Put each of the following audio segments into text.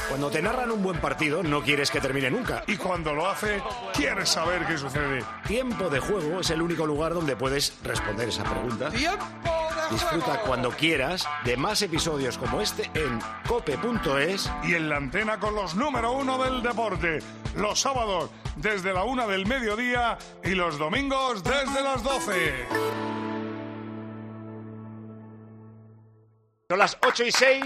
Cuando te narran un buen partido, no quieres que termine nunca. Y cuando lo hace, quieres saber qué sucede. Tiempo de Juego es el único lugar donde puedes responder esa pregunta. ¡Tiempo de juego! Disfruta cuando quieras de más episodios como este en cope.es. Y en la antena con los número 1 del deporte. Los sábados desde la 1 del mediodía y los domingos desde las 12. Son las 8:06.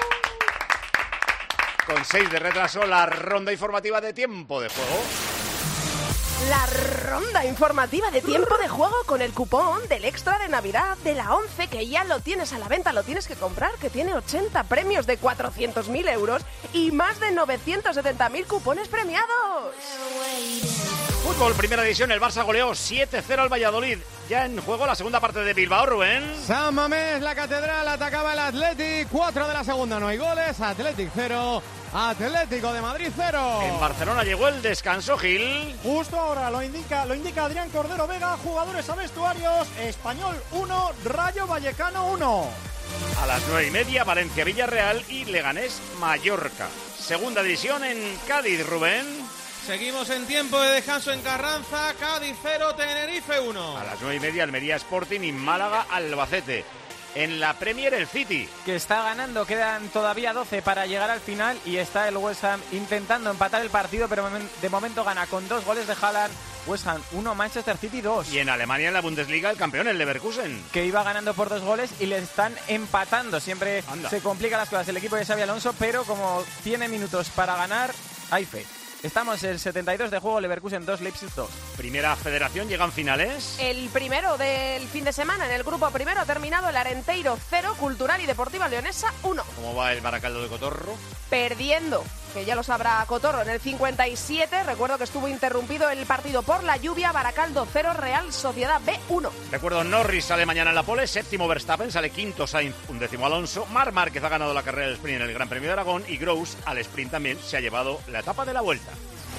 Con 6 de retraso, la ronda informativa de Tiempo de Juego. La ronda informativa de Tiempo de Juego con el cupón del extra de Navidad de la 11, que ya lo tienes a la venta, lo tienes que comprar, que tiene 80 premios de 400.000 euros y más de 970.000 cupones premiados. Fútbol, primera división, el Barça goleó 7-0 al Valladolid. Ya en juego la segunda parte de Bilbao, Rubén. San Mamés, la Catedral, atacaba el Athletic, 4 de la segunda, no hay goles, Athletic 0, Atlético de Madrid 0. En Barcelona llegó el descanso, Gil. Justo ahora lo indica Adrián Cordero Vega, jugadores a vestuarios, Español 1, Rayo Vallecano 1. A las 9:30, Valencia-Villarreal y Leganés-Mallorca. Segunda división en Cádiz, Rubén. Seguimos en tiempo de descanso en Carranza, Cádiz 0, Tenerife 1. A las 9:30, Almería Sporting y Málaga-Albacete. En la Premier, el City, que está ganando, quedan todavía 12 para llegar al final y está el West Ham intentando empatar el partido, pero de momento gana con 2 goles de Haaland. West Ham 1, Manchester City 2. Y en Alemania, en la Bundesliga, el campeón, el Leverkusen, que iba ganando por 2 goles y le están empatando. Siempre se complican las cosas el equipo de Xabi Alonso, pero como tiene minutos para ganar, hay fe. Estamos en el 72 de juego, Leverkusen 2, Leipzig 2. Primera Federación, llegan finales. El primero del fin de semana, en el grupo primero, ha terminado el Arenteiro 0, Cultural y Deportiva Leonesa 1. ¿Cómo va el Baracaldo de Cotorro? Perdiendo, que ya lo sabrá Cotorro, en el 57. Recuerdo que estuvo interrumpido el partido por la lluvia. Baracaldo 0, Real Sociedad B 1. Recuerdo, Norris sale mañana en la pole, séptimo Verstappen, sale quinto Sainz, 11º Alonso. Marc Márquez ha ganado la carrera del sprint en el Gran Premio de Aragón y Gross al sprint también se ha llevado la etapa de la vuelta.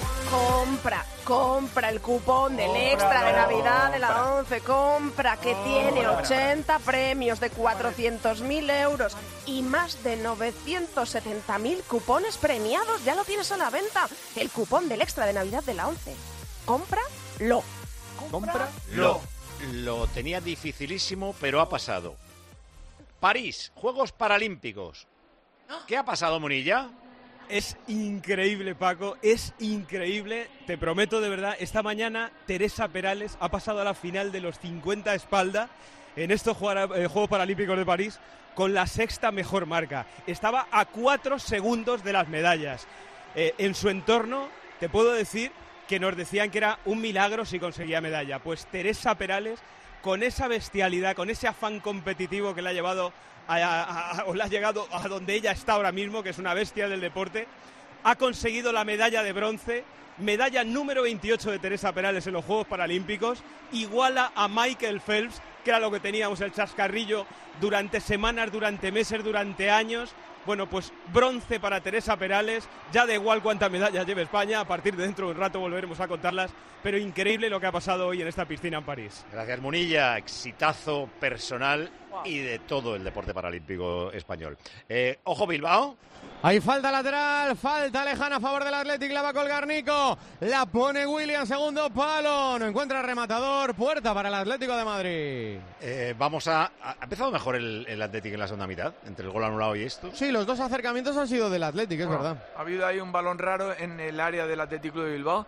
Compra el cupón del extra de Navidad de la 11, compra, que tiene 80 premios de 400.000 euros y más de 970.000 cupones premiados. Ya lo tienes a la venta, el cupón del extra de Navidad de la 11. Cómpralo. Lo tenía dificilísimo, pero ha pasado. París, Juegos Paralímpicos. ¿Qué ha pasado, Munilla? Es increíble, Paco, es increíble. Te prometo, de verdad, esta mañana Teresa Perales ha pasado a la final de los 50 espalda en estos Juegos Paralímpicos de París con la 6ª mejor marca. Estaba a 4 segundos de las medallas. En su entorno, te puedo decir que nos decían que era un milagro si conseguía medalla. Pues Teresa Perales, con esa bestialidad, con ese afán competitivo que le ha llevado o le ha llegado a donde ella está ahora mismo, que es una bestia del deporte, ha conseguido la medalla de bronce, medalla número 28 de Teresa Perales en los Juegos Paralímpicos, iguala a Michael Phelps, que era lo que teníamos el chascarrillo durante semanas, durante meses, durante años. Bueno, pues bronce para Teresa Perales, ya da igual cuántas medallas lleve España, a partir de dentro de un rato volveremos a contarlas, pero increíble lo que ha pasado hoy en esta piscina en París. Gracias, Munilla, exitazo personal y de todo el deporte paralímpico español. Ojo, Bilbao. Hay falta lateral, falta lejana a favor del Athletic, la va a colgar Nico, la pone William, segundo palo, no encuentra rematador, puerta para el Atlético de Madrid. ¿Ha empezado mejor el Athletic en la segunda mitad, entre el gol anulado y esto? Sí, los dos acercamientos han sido del Athletic, es verdad. Ha habido ahí un balón raro en el área del Atlético de Bilbao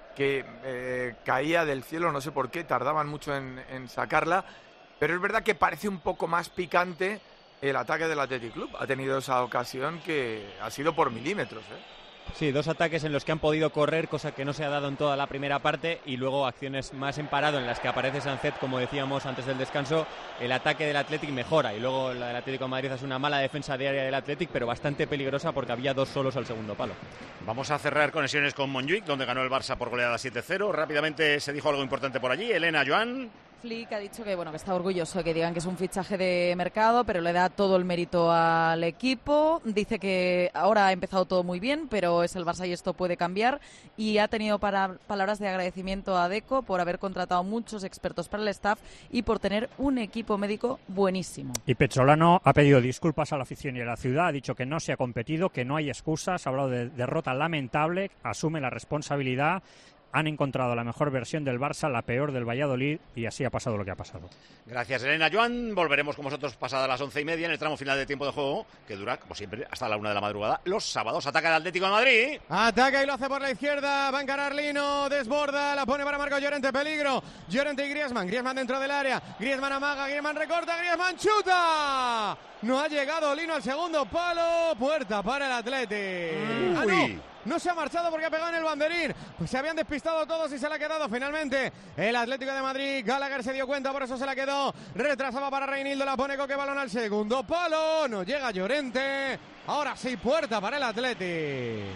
que caía del cielo, no sé por qué, tardaban mucho en sacarla, pero es verdad que parece un poco más picante el ataque del Athletic Club. Ha tenido esa ocasión que ha sido por milímetros, Sí, 2 ataques en los que han podido correr, cosa que no se ha dado en toda la primera parte, y luego acciones más en parado en las que aparece Sancet, como decíamos antes del descanso. El ataque del Athletic mejora y luego la del Atlético de Madrid es una mala defensa de área del Athletic, pero bastante peligrosa porque había 2 solos al segundo palo. Vamos a cerrar conexiones con Montjuic, donde ganó el Barça por goleada 7-0. Rápidamente se dijo algo importante por allí. Elena, Joan. Flick ha dicho que bueno, que está orgulloso de que digan que es un fichaje de mercado, pero le da todo el mérito al equipo. Dice que ahora ha empezado todo muy bien, pero es el Barça y esto puede cambiar. Y ha tenido palabras de agradecimiento a Deco por haber contratado muchos expertos para el staff y por tener un equipo médico buenísimo. Y Pezzolano ha pedido disculpas a la afición y a la ciudad, ha dicho que no se ha competido, que no hay excusas, ha hablado de derrota lamentable, asume la responsabilidad. Han encontrado la mejor versión del Barça, la peor del Valladolid, y así ha pasado lo que ha pasado. Gracias, Elena. Joan, volveremos con vosotros pasadas las 11:30 en el tramo final de tiempo de juego, que dura, como siempre, hasta la 1 de la madrugada. Los sábados ataca el Atlético de Madrid. Ataca y lo hace por la izquierda, va a encarar Lino, desborda, la pone para Marco Llorente, peligro. Llorente y Griezmann dentro del área. Griezmann amaga, Griezmann recorta, Griezmann chuta. No ha llegado Lino al segundo palo, puerta para el Atlético. No se ha marchado porque ha pegado en el banderín. Pues se habían despistado todos y se le ha quedado finalmente el Atlético de Madrid. Gallagher se dio cuenta, por eso se la quedó. Retrasaba para Reinildo, la pone Coque, balón al segundo palo. No llega Llorente. Ahora sí, puerta para el Atlético.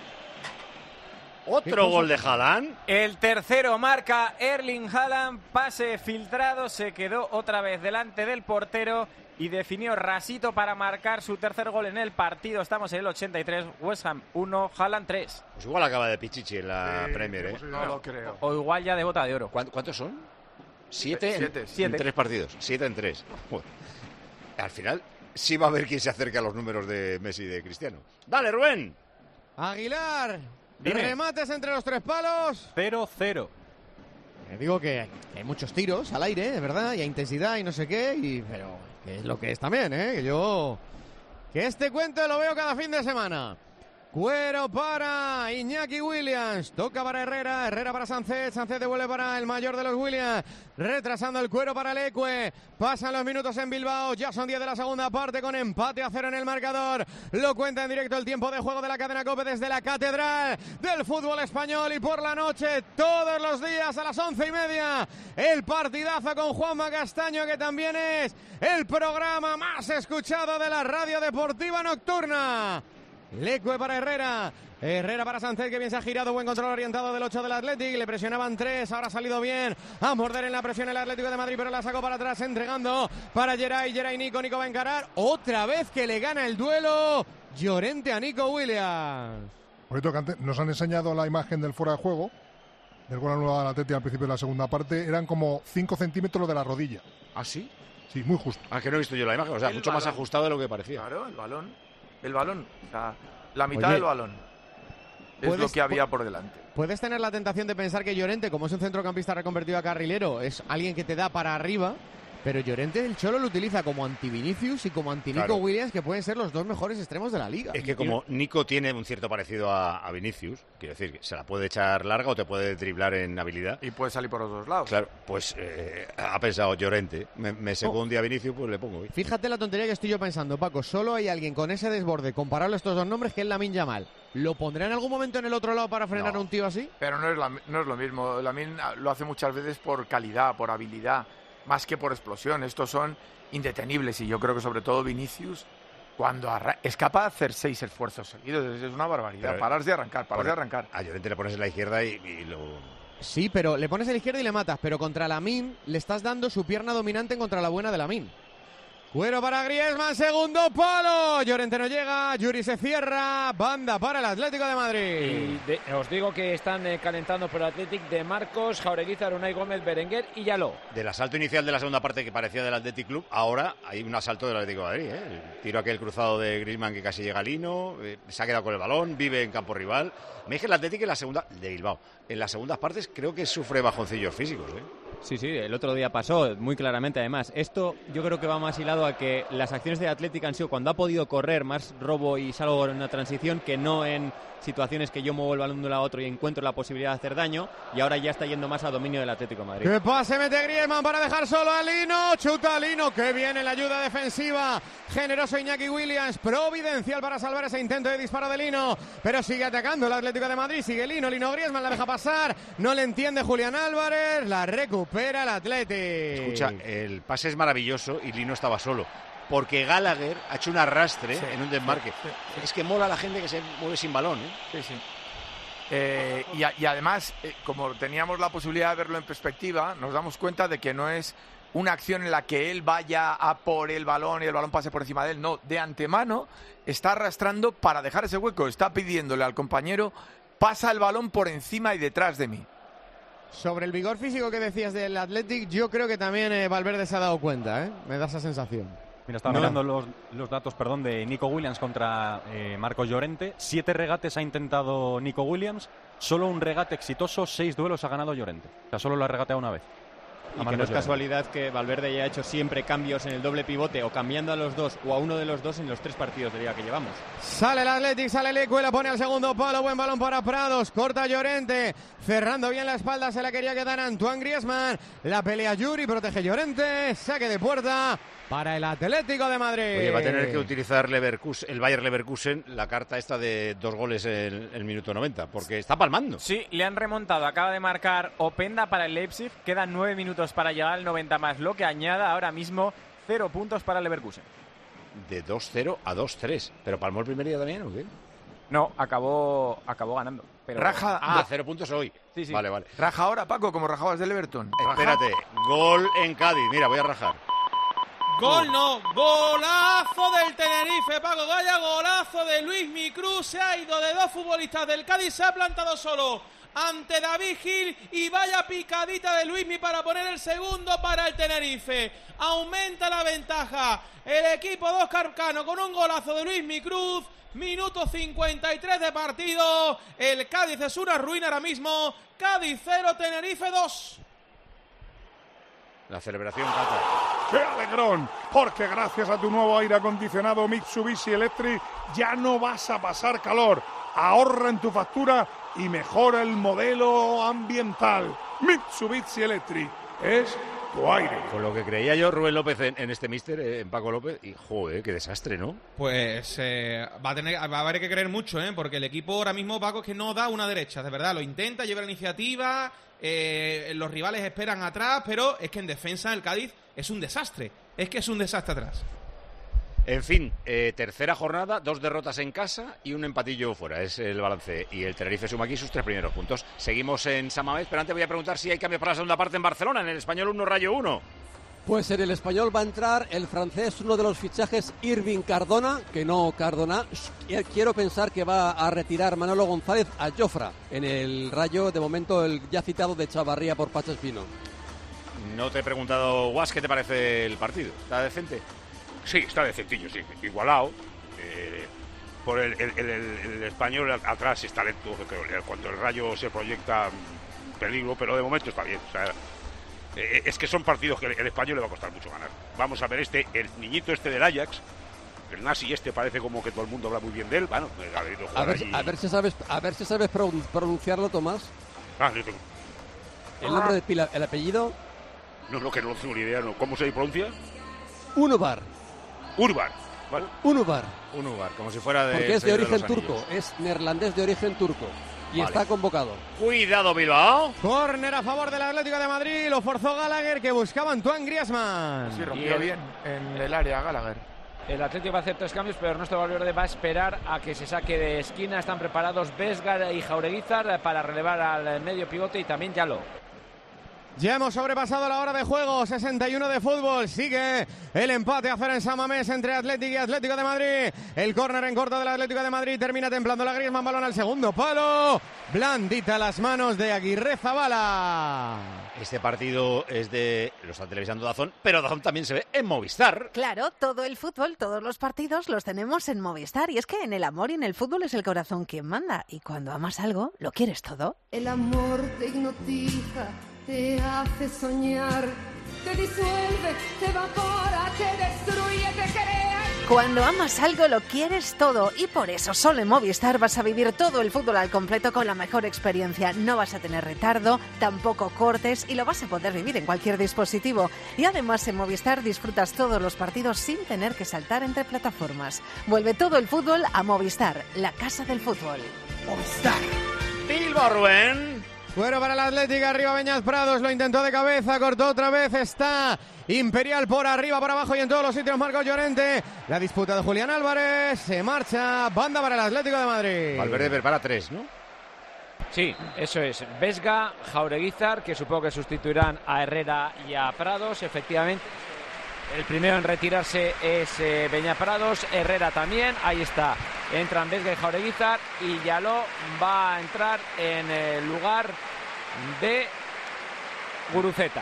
Otro gol de Haaland. El tercero marca Erling Haaland. Pase filtrado, se quedó otra vez delante del portero y definió rasito para marcar su tercer gol en el partido. Estamos en el 83, West Ham 1, Haaland 3. Pues igual acaba de Pichichi en la Premier, ¿eh? No lo creo. O igual ya de bota de oro. ¿Cuántos son? ¿7? En 3 partidos. 7 en 3. Bueno, al final sí va a haber quien se acerque a los números de Messi y de Cristiano. Dale, Rubén. Aguilar. Dime. Remates entre los 3 palos. 0-0. Digo que hay muchos tiros al aire, de verdad, y hay intensidad y no sé qué, pero que es lo que es también, que este cuento lo veo cada fin de semana. Cuero para Iñaki Williams, toca para Herrera, Herrera para Sánchez, Sánchez devuelve para el mayor de los Williams, retrasando el Cuero para Leque, pasan los minutos en Bilbao, ya son 10 de la segunda parte con empate a 0 en el marcador, lo cuenta en directo el tiempo de juego de la cadena COPE desde la catedral del fútbol español y por la noche, todos los días a las 11:30, el partidazo con Juanma Castaño que también es el programa más escuchado de la radio deportiva nocturna. Leque para Herrera, Herrera para Sánchez, que bien se ha girado, buen control orientado del 8 del Athletic, le presionaban 3, ahora ha salido bien a morder en la presión el Atlético de Madrid, pero la sacó para atrás, entregando para Geray Nico va a encarar, otra vez que le gana el duelo Llorente a Nico Williams. Por cierto, que antes nos han enseñado la imagen del fuera de juego, del gol anulado del Atlético al principio de la segunda parte, eran como 5 centímetros de la rodilla. ¿Ah, sí? Sí, muy justo. Ah, que no he visto yo la imagen, o sea, mucho más ajustado de lo que parecía. Claro, el balón, o sea, la mitad del balón es lo que había por delante. Puedes tener la tentación de pensar que Llorente, como es un centrocampista reconvertido a carrilero, es alguien que te da para arriba, pero Llorente el Cholo lo utiliza como anti-Vinicius y como anti-Nico Williams, que pueden ser los 2 mejores extremos de la liga. Es que como Nico tiene un cierto parecido a Vinicius, quiero decir, que se la puede echar larga o te puede driblar en habilidad. Y puede salir por los 2 lados. Claro, pues ha pensado Llorente, me secó un día a Vinicius, pues le pongo. Fíjate la tontería que estoy yo pensando, Paco, solo hay alguien con ese desborde comparable a estos 2 nombres, que es Lamine Yamal. ¿Lo pondrá en algún momento en el otro lado para frenar a un tío así? Pero no es lo mismo, Lamine lo hace muchas veces por calidad, por habilidad, más que por explosión. Estos son indetenibles y yo creo que sobre todo Vinicius, cuando es capaz de hacer 6 esfuerzos seguidos, es una barbaridad. Pero, parar de arrancar. A Llorente le pones en la izquierda y lo... Sí, pero le pones en la izquierda y le matas, pero contra Lamine le estás dando su pierna dominante contra la buena de Lamine. Cuero para Griezmann, segundo palo. Llorente no llega, Yuri se cierra, banda para el Atlético de Madrid. Y os digo que están calentando por el Atlético de Marcos, Jaureguizar, Unai Gómez, Berenguer y Yaló. Del asalto inicial de la segunda parte que parecía del Athletic Club, ahora hay un asalto del Atlético de Madrid. El tiro aquel cruzado de Griezmann que casi llega a Lino, se ha quedado con el balón, vive en campo rival. Me dije el Atlético de Bilbao, en las segundas partes creo que sufre bajoncillos físicos. Sí, el otro día pasó muy claramente además. Esto yo creo que va más hilado a que las acciones de Atlético han sido cuando ha podido correr más robo y salvo en una transición que no en situaciones que yo muevo el balón de un lado a otro y encuentro la posibilidad de hacer daño, y ahora ya está yendo más a dominio del Atlético de Madrid. ¡Qué pase mete Griezmann para dejar solo a Lino! ¡Chuta Lino! ¡Qué bien en la ayuda defensiva! Generoso Iñaki Williams, providencial para salvar ese intento de disparo de Lino, pero sigue atacando el Atlético de Madrid, sigue Lino Griezmann la deja pasar, no le entiende Julián Álvarez, la recupera el Atlético. Escucha, el pase es maravilloso y Lino estaba solo, porque Gallagher ha hecho un arrastre en un desmarque. Es que mola la gente que se mueve sin balón. Sí. Y además, como teníamos la posibilidad de verlo en perspectiva, nos damos cuenta de que no es una acción en la que él vaya a por el balón y el balón pase por encima de él. No, de antemano está arrastrando para dejar ese hueco. Está pidiéndole al compañero, pasa el balón por encima y detrás de mí. Sobre el vigor físico que decías del Athletic, yo creo que también Valverde se ha dado cuenta, ¿eh? Me da esa sensación. Mira, estaba mirando los datos, de Nico Williams contra Marcos Llorente. 7 regates ha intentado Nico Williams, solo un regate exitoso, 6 duelos ha ganado Llorente. O sea, solo lo ha regateado una vez. Y que no es casualidad que Valverde haya hecho siempre cambios en el doble pivote o cambiando a los dos o a uno de los dos en los 3 partidos de liga que llevamos. Sale el Athletic, sale Leque, la pone al segundo palo, buen balón para Prados, corta Llorente, cerrando bien la espalda, se la quería quedar Antoine Griezmann, la pelea Yuri, protege Llorente, saque de puerta para el Atlético de Madrid. Oye, va a tener que utilizar el Bayer Leverkusen la carta esta de 2 goles en el minuto 90, porque está palmando. Sí, le han remontado, acaba de marcar Openda para el Leipzig, quedan 9 minutos para llegar al 90 más, lo que añada ahora mismo 0 puntos para el Leverkusen. De 2-0 a 2-3, ¿pero palmó el primer día también o qué? No, acabó ganando. Pero... Raja. 0 puntos hoy. Sí. Vale. Raja ahora, Paco, como rajabas del Everton. Espérate, gol en Cádiz, mira, voy a rajar. Gol no, golazo del Tenerife, Paco, vaya golazo de Luismi Cruz, se ha ido de 2 futbolistas del Cádiz, se ha plantado solo ante David Gil y vaya picadita de Luismi para poner el segundo para el Tenerife. Aumenta la ventaja el equipo de Óscar Cano con un golazo de Luismi Cruz, minuto 53 de partido, el Cádiz es una ruina ahora mismo, Cádiz 0, Tenerife 2. La celebración, Cata. ¡Qué alegrón! Porque gracias a tu nuevo aire acondicionado Mitsubishi Electric ya no vas a pasar calor. Ahorra en tu factura y mejora el modelo ambiental. Mitsubishi Electric es tu aire. Con lo que creía yo, Rubén López en este míster, en Paco López, y joder, qué desastre, ¿no? Pues va a haber que creer mucho, porque el equipo ahora mismo, Paco, es que no da una derecha, de verdad, lo intenta, lleva la iniciativa, los rivales esperan atrás, pero es que en defensa el Cádiz es un desastre, atrás. En fin, tercera jornada, 2 derrotas en casa y un empatillo fuera, es el balance. Y el Tenerife suma aquí sus 3 primeros puntos. Seguimos en San Mamés, pero antes voy a preguntar si hay cambios para la segunda parte en Barcelona, en el Español 1, Rayo 1. Pues en el Español va a entrar el francés, uno de los fichajes, Irving Cardona, que no Cardona. Quiero pensar que va a retirar Manolo González a Jofra. En el Rayo, de momento, el ya citado de Chavarría por Pacho Espino. No te he preguntado, Guas, ¿qué te parece el partido? ¿Está decente? Sí, está decentillo, sí, igualado. Por el Español atrás está lento, cuando el Rayo se proyecta peligro, pero de momento está bien. O sea, es que son partidos que el Español le va a costar mucho ganar. Vamos a ver el niñito del Ajax, el Nasi parece como que todo el mundo habla muy bien de él. Bueno, a ver si sabes pronunciarlo, Tomás. El nombre de pila, el apellido. No, lo que no tengo ni idea, no. ¿Cómo se pronuncia? Unubar. Vale. Unubar, como si fuera de... porque es de origen turco, es neerlandés de origen turco. Y vale, está convocado. Cuidado, Bilbao. Córner a favor del Atlético de Madrid, lo forzó Gallagher, que buscaba Antoine Griezmann. Sí, rompió bien en el área Gallagher. El Atlético va a hacer 3 cambios, pero Ernesto Valverde va a esperar a que se saque de esquina. Están preparados Vesgar y Jaureguizar para relevar al medio pivote y también Yalo. Ya hemos sobrepasado la hora de juego, 61 de fútbol, sigue el empate a 0 en San Mamés entre Atlético y Atlético de Madrid. El córner en corto del Atlético de Madrid, termina templando la Griezmann, balón al segundo palo, blandita las manos de Aguirre Zabala. Este partido es lo está televisando DAZN, pero DAZN también se ve en Movistar. Claro, todo el fútbol, todos los partidos los tenemos en Movistar. Y es que en el amor y en el fútbol es el corazón quien manda. Y cuando amas algo, lo quieres todo. El amor te hipnotiza, te hace soñar, te disuelve, te evapora, te destruye, te crea. Cuando amas algo lo quieres todo y por eso solo en Movistar vas a vivir todo el fútbol al completo con la mejor experiencia. No vas a tener retardo, tampoco cortes y lo vas a poder vivir en cualquier dispositivo. Y además en Movistar disfrutas todos los partidos sin tener que saltar entre plataformas. Vuelve todo el fútbol a Movistar, la casa del fútbol. Movistar. Bilbao, Rubén. Fuera para el Atlético, arriba Beñat Prados, lo intentó de cabeza, cortó otra vez, está Imperial por arriba, por abajo y en todos los sitios Marcos Llorente. La disputa de Julián Álvarez, se marcha, banda para el Atlético de Madrid. Valverde prepara 3, ¿no? Sí, eso es. Vesga, Jaureguizar, que supongo que sustituirán a Herrera y a Prados, efectivamente. El primero en retirarse es Beñat Prados, Herrera también, ahí está. Entran Vesga y Jaureguizar y Yaló va a entrar en el lugar de Guruceta.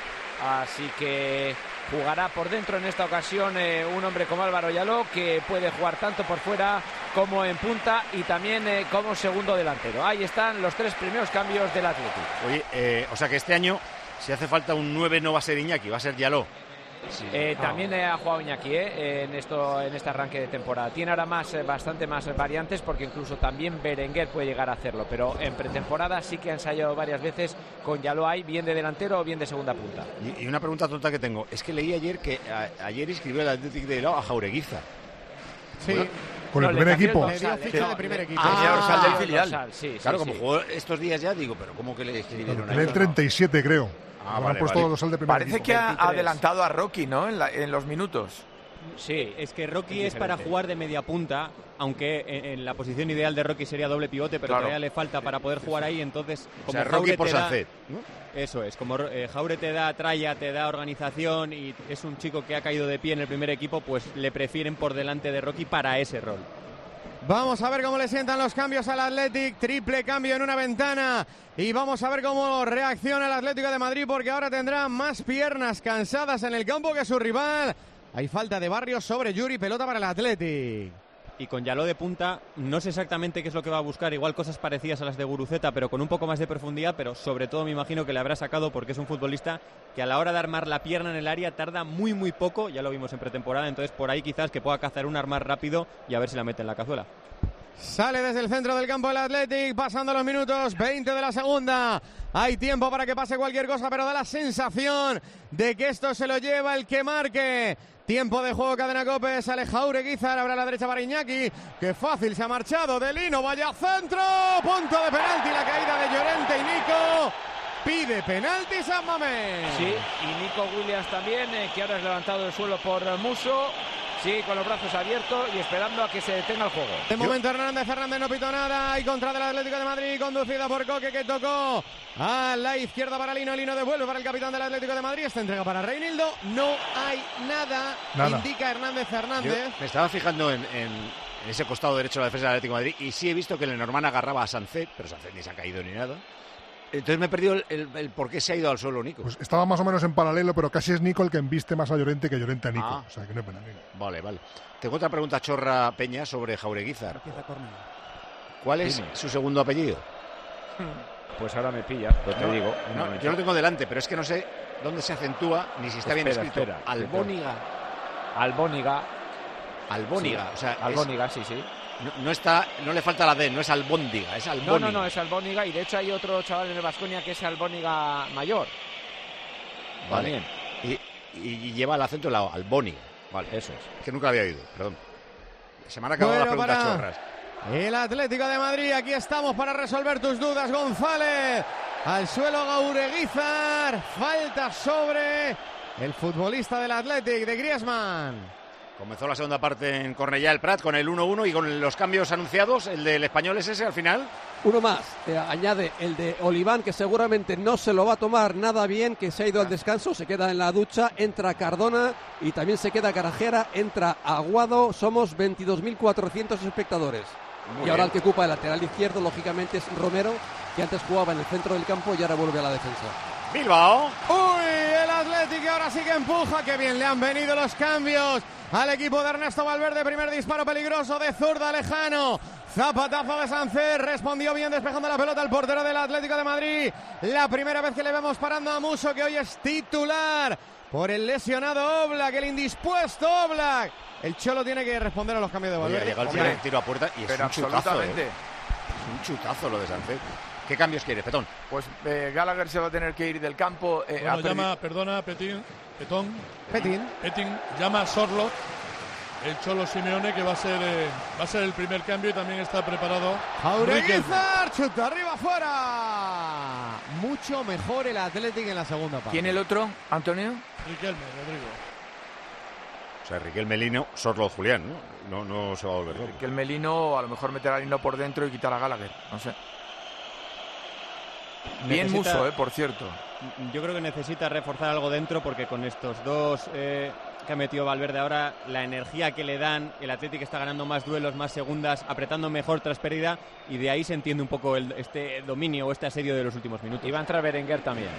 Así que jugará por dentro en esta ocasión un hombre como Álvaro Yaló, que puede jugar tanto por fuera como en punta y también como segundo delantero. Ahí están los 3 primeros cambios del Atlético. Oye, o sea que este año, si hace falta un 9, no va a ser Iñaki, va a ser Yaló. Sí. También ha jugado Iñaki en este arranque de temporada. Tiene ahora bastante más variantes, porque incluso también Berenguer puede llegar a hacerlo, pero en pretemporada sí que ha ensayado varias veces con Yaló ahí, bien de delantero o bien de segunda punta. Y una pregunta tonta que tengo, es que leí ayer que ayer inscribió el Atlético de Bilbao a Jaureguizar. Sí. Bueno, con el primer equipo. Le dio ficha de primer equipo. Dorsal del filial. Claro, como jugó estos días ya, digo, pero ¿cómo que le escribieron ahí? El 37, creo. Vale, puesto dorsal de primer Parece equipo. que ha adelantado a Rocky, ¿no? En los minutos. Sí, es que Rocky es para jugar de media punta, aunque en la posición ideal de Rocky sería doble pivote, pero todavía le falta para poder jugar ahí, entonces como Rocky por Sancet, ¿no? Eso es, como Jaure te da tralla, te da organización y es un chico que ha caído de pie en el primer equipo, pues le prefieren por delante de Rocky para ese rol. Vamos a ver cómo le sientan los cambios al Athletic. Triple cambio en una ventana. Y vamos a ver cómo reacciona el Atlético de Madrid, porque ahora tendrá más piernas cansadas en el campo que su rival. Hay falta de Barrios sobre Yuri, pelota para el Athletic. Y con Yaló de punta, no sé exactamente qué es lo que va a buscar, igual cosas parecidas a las de Guruceta, pero con un poco más de profundidad, pero sobre todo me imagino que le habrá sacado, porque es un futbolista que a la hora de armar la pierna en el área tarda muy poco, ya lo vimos en pretemporada, entonces por ahí quizás que pueda cazar un armar rápido y a ver si la mete en la cazuela. Sale desde el centro del campo el Athletic, pasando los minutos 20 de la segunda. Hay tiempo para que pase cualquier cosa, pero da la sensación de que esto se lo lleva el que marque. Tiempo de juego, Cadena COPE, sale Jaureguizar, ahora a la derecha para Iñaki, que fácil se ha marchado, de Lino, vaya centro, punto de penalti, la caída de Llorente y Nico, pide penalti San Mamés. Sí, y Nico Williams también, que ahora es levantado del suelo por Musso. Sí, con los brazos abiertos y esperando a que se detenga el juego. De momento Fernández no pitó nada. Y contra del Atlético de Madrid, conducida por Coque, que tocó a la izquierda para Lino. Lino devuelve para el capitán del Atlético de Madrid. Esta entrega para Reinildo. No hay nada. Indica Hernández. Yo me estaba fijando en ese costado derecho de la defensa del Atlético de Madrid y sí he visto que Lenormand agarraba a Sancet, pero Sancet ni se ha caído ni nada. Entonces me he perdido el por qué se ha ido al suelo Nico. Pues estaba más o menos en paralelo, pero casi es Nico el que embiste más a Llorente que Llorente a Nico. O sea, que no es pena. Vale. Tengo otra pregunta chorra, Peña, sobre Jaureguizar. ¿Cuál es su segundo apellido? Pues ahora me pillas, pues te digo. Yo lo tengo delante, pero es que no sé dónde se acentúa, ni si está bien escrito. Albóniga. Albóniga, o sea, Albóniga, sí. No le falta la D, no es Albóndiga, es Albóniga. No, es Albóniga, y de hecho hay otro chaval en el Baskonia que es Albóniga mayor. Vale. Y lleva el acento en la Albóniga. Vale, eso es. Que nunca había oído, perdón. Se me han acabado las preguntas chorras. El Atlético de Madrid, aquí estamos para resolver tus dudas. González, al suelo Jaureguizar, falta sobre el futbolista del Athletic, de Griezmann. Comenzó la segunda parte en Cornellà el Prat con el 1-1 y con los cambios anunciados. ¿El del Español es ese al final? Uno más, añade el de Oliván, que seguramente no se lo va a tomar nada bien, que se ha ido al descanso, se queda en la ducha, entra Cardona y también se queda Garajera, entra Aguado, somos 22.400 espectadores. Y ahora el que ocupa el lateral izquierdo, lógicamente, es Romero, que antes jugaba en el centro del campo y ahora vuelve a la defensa. Bilbao. Uy, el Atlético ahora sí que empuja, qué bien le han venido los cambios al equipo de Ernesto Valverde. Primer disparo peligroso de zurda, lejano. Zapatazo de Sancet, respondió bien despejando la pelota el portero del Atlético de Madrid. La primera vez que le vemos parando a Musso, que hoy es titular por el lesionado Oblak, el indispuesto Oblak. El Cholo tiene que responder a los cambios de Valverde. Llega el primer tiro a puerta y es un chutazo. Es un chutazo lo de Sancet. ¿Qué cambios quieres, Petón? Pues Gallagher se va a tener que ir del campo. Petín llama a Sorloth, el Cholo Simeone, que va a ser el primer cambio y también está preparado. Jaureguizar, chuta arriba, afuera. Mucho mejor el Athletic en la segunda parte. ¿Quién el otro, Antonio? Riquelme, Rodrigo. O sea, Riquelme, Lino, Sorloth, Julián, ¿no? No se va a volver loco. Riquelme, Lino, a lo mejor meter a Lino por dentro y quitar a Gallagher, no sé. Bien Muso, por cierto. Yo creo que necesita reforzar algo dentro porque con estos dos que ha metido Valverde ahora, la energía que le dan, el Athletic está ganando más duelos, más segundas, apretando mejor tras pérdida y de ahí se entiende un poco este dominio o este asedio de los últimos minutos. Y va a entrar Berenguer también.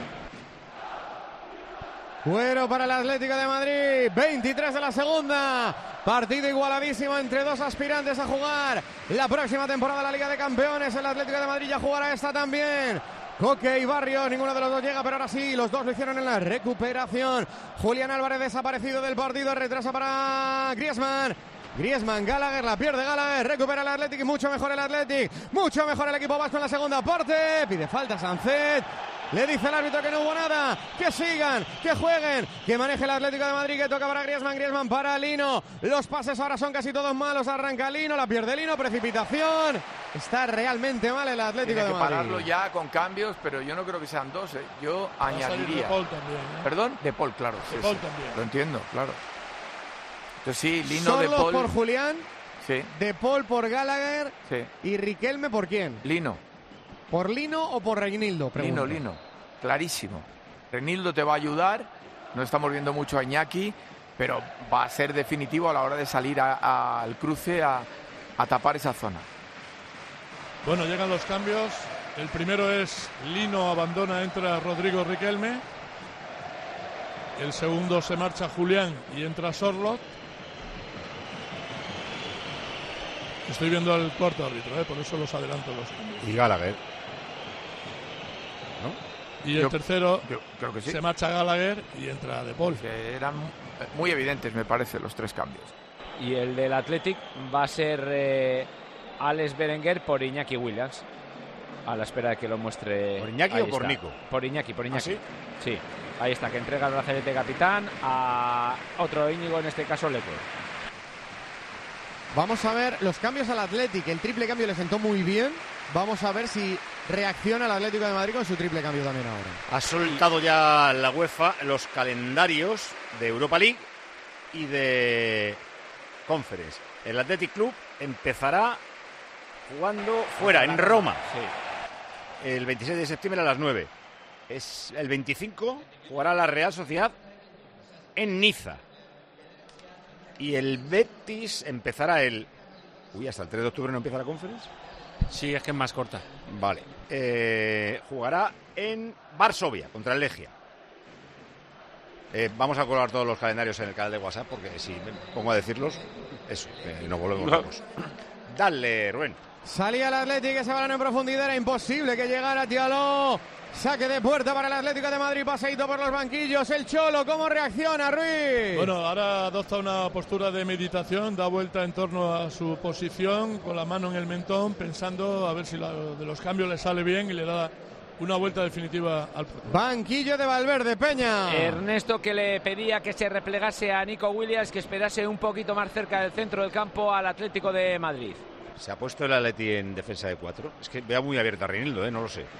Bueno, para el Atlético de Madrid, 23 de la segunda. Partido igualadísimo entre dos aspirantes a jugar la próxima temporada de la Liga de Campeones. El Atlético de Madrid ya jugará esta también. Coque y Barrios, ninguno de los dos llega, pero ahora sí, los dos lo hicieron en la recuperación. Julián Álvarez desaparecido del partido, retrasa para Griezmann. Griezmann, Gallagher, la pierde Gallagher, recupera el Athletic y mucho mejor el Athletic, mucho mejor el equipo vasco en la segunda parte. Pide falta Sancet. Le dice el árbitro que no hubo nada, que sigan, que jueguen, que maneje el Atlético de Madrid, que toca para Griezmann, Griezmann para Lino. Los pases ahora son casi todos malos, arranca Lino, la pierde Lino, precipitación. Está realmente mal el Atlético de Madrid. Tiene que pararlo ya con cambios, pero yo no creo que sean dos, yo añadiría. De Paul también, ¿Perdón? De Paul, claro. De Paul también. Lo entiendo, claro. Entonces sí, Lino, Sorloth De Paul. por Julián, sí. De Paul por Gallagher, sí. Y Riquelme por quién. Lino. ¿Por Lino o por Reinildo? Lino, clarísimo. Reinildo te va a ayudar, no estamos viendo mucho a Iñaki, pero va a ser definitivo a la hora de salir al cruce a tapar esa zona. Bueno, llegan los cambios. El primero es Lino abandona, entra Rodrigo Riquelme. El segundo se marcha Julián y entra Sorloth. Estoy viendo al cuarto árbitro, por eso los adelanto los cambios. Y Gallagher. ¿No? Y el tercero yo creo que sí. Se marcha Gallagher y entra De Paul. Que eran muy evidentes, me parece, los tres cambios. Y el del Athletic va a ser Alex Berenguer por Iñaki Williams. A la espera de que lo muestre. ¿Por Iñaki ahí o por está. Nico? Por Iñaki. ¿Ah, sí? Sí, ahí está, que entrega el brazalete capitán a otro Íñigo, en este caso Leco. Vamos a ver los cambios al Athletic. El triple cambio le sentó muy bien. Vamos a ver si reacciona el Atlético de Madrid con su triple cambio también ahora. Ha soltado ya la UEFA los calendarios de Europa League y de Conference. El Athletic Club empezará jugando fuera, en Roma. Sí. El 26 de septiembre a las 9. El 25 jugará la Real Sociedad en Niza. Y el Betis empezará hasta el 3 de octubre no empieza la Conference. Sí, es que es más corta. Vale. Jugará en Varsovia contra el Legia. Vamos a colgar todos los calendarios en el canal de WhatsApp porque si me pongo a decirlos, eso, nos volvemos locos. Dale, Rubén. Salía el Atlético, ese balón en profundidad, era imposible que llegara Diallo. Saque de puerta para el Atlético de Madrid, paseíto por los banquillos. El Cholo, ¿cómo reacciona, Ruiz? Bueno, ahora adopta una postura de meditación, da vuelta en torno a su posición, con la mano en el mentón, pensando a ver si de los cambios le sale bien y le da una vuelta definitiva al partido. Banquillo de Valverde, Peña. Ernesto, que le pedía que se replegase a Nico Williams, que esperase un poquito más cerca del centro del campo al Atlético de Madrid. ¿Se ha puesto el Atleti en defensa de 4? Es que vea muy abierta a Reinildo, no lo sé.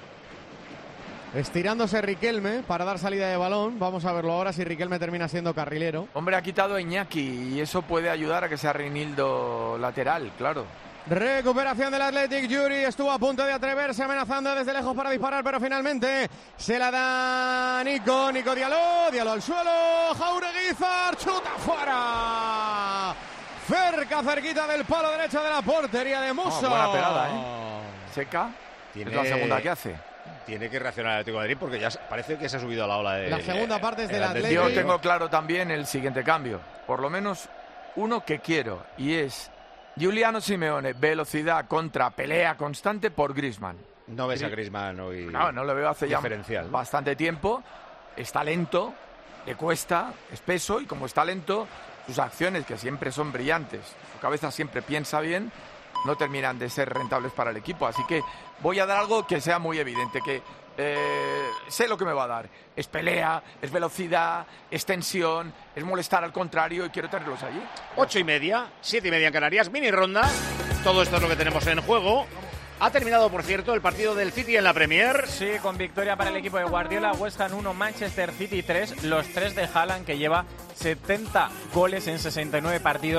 Estirándose Riquelme para dar salida de balón. Vamos a verlo ahora si Riquelme termina siendo carrilero. Hombre, ha quitado a Iñaki y eso puede ayudar a que sea Reinildo lateral, claro. Recuperación del Athletic. Yuri estuvo a punto de atreverse, amenazando desde lejos para disparar, pero finalmente se la da Nico. Nico Diallo al suelo. Jaureguizar, chuta fuera. Cerquita del palo derecho de la portería de Muso. Buena pegada, Seca. Es la segunda que hace. Tiene que reaccionar el Atlético de Madrid porque ya parece que se ha subido a la ola de... La segunda parte es del Atlético. Yo tengo claro también el siguiente cambio. Por lo menos uno que quiero. Y es Giuliano Simeone, velocidad contra pelea constante por Griezmann. No ves a Griezmann hoy. No lo veo hace ya bastante tiempo. Está lento, le cuesta, es peso y como está lento, sus acciones, que siempre son brillantes, su cabeza siempre piensa bien, no terminan de ser rentables para el equipo. Así que voy a dar algo que sea muy evidente, que sé lo que me va a dar. Es pelea, es velocidad, es tensión, es molestar al contrario y quiero tenerlos allí. 8:30, 7:30 en Canarias, mini ronda. Todo esto es lo que tenemos en juego. Ha terminado, por cierto, el partido del City en la Premier. Sí, con victoria para el equipo de Guardiola. West Ham 1, Manchester City 3. Los 3 de Haaland, que lleva 70 goles en 69 partidos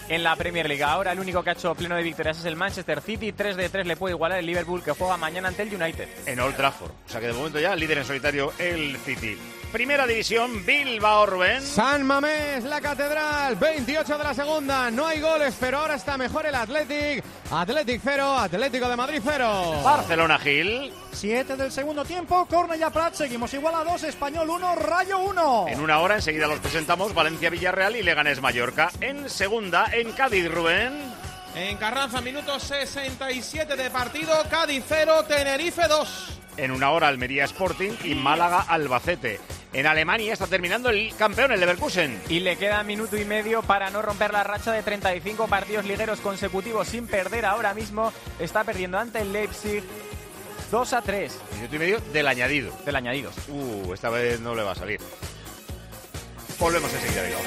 en la Premier League. Ahora el único que ha hecho pleno de victorias es el Manchester City. 3 de 3 le puede igualar el Liverpool, que juega mañana ante el United. En Old Trafford. O sea que de momento ya líder en solitario el City. Primera división, Bilbao, Rubén. San Mamés, la Catedral, 28 de la segunda. No hay goles, pero ahora está mejor el Athletic. Athletic 0, Atlético de Madrid 0. Barcelona, Gil. 7 del segundo tiempo, Cornellà Prat, seguimos igual a 2, Español 1, Rayo 1. En una hora enseguida los presentamos, Valencia-Villarreal y Leganés Mallorca. En segunda, en Cádiz, Rubén. En Carranza, minuto 67 de partido, Cádiz 0, Tenerife 2. En una hora, Almería Sporting y Málaga Albacete. En Alemania está terminando el campeón, el Leverkusen. Y le queda minuto y medio para no romper la racha de 35 partidos ligueros consecutivos sin perder ahora mismo. Está perdiendo ante el Leipzig 2-3. Minuto y medio del añadido. Del añadido. Esta vez no le va a salir. Volvemos enseguida, digo.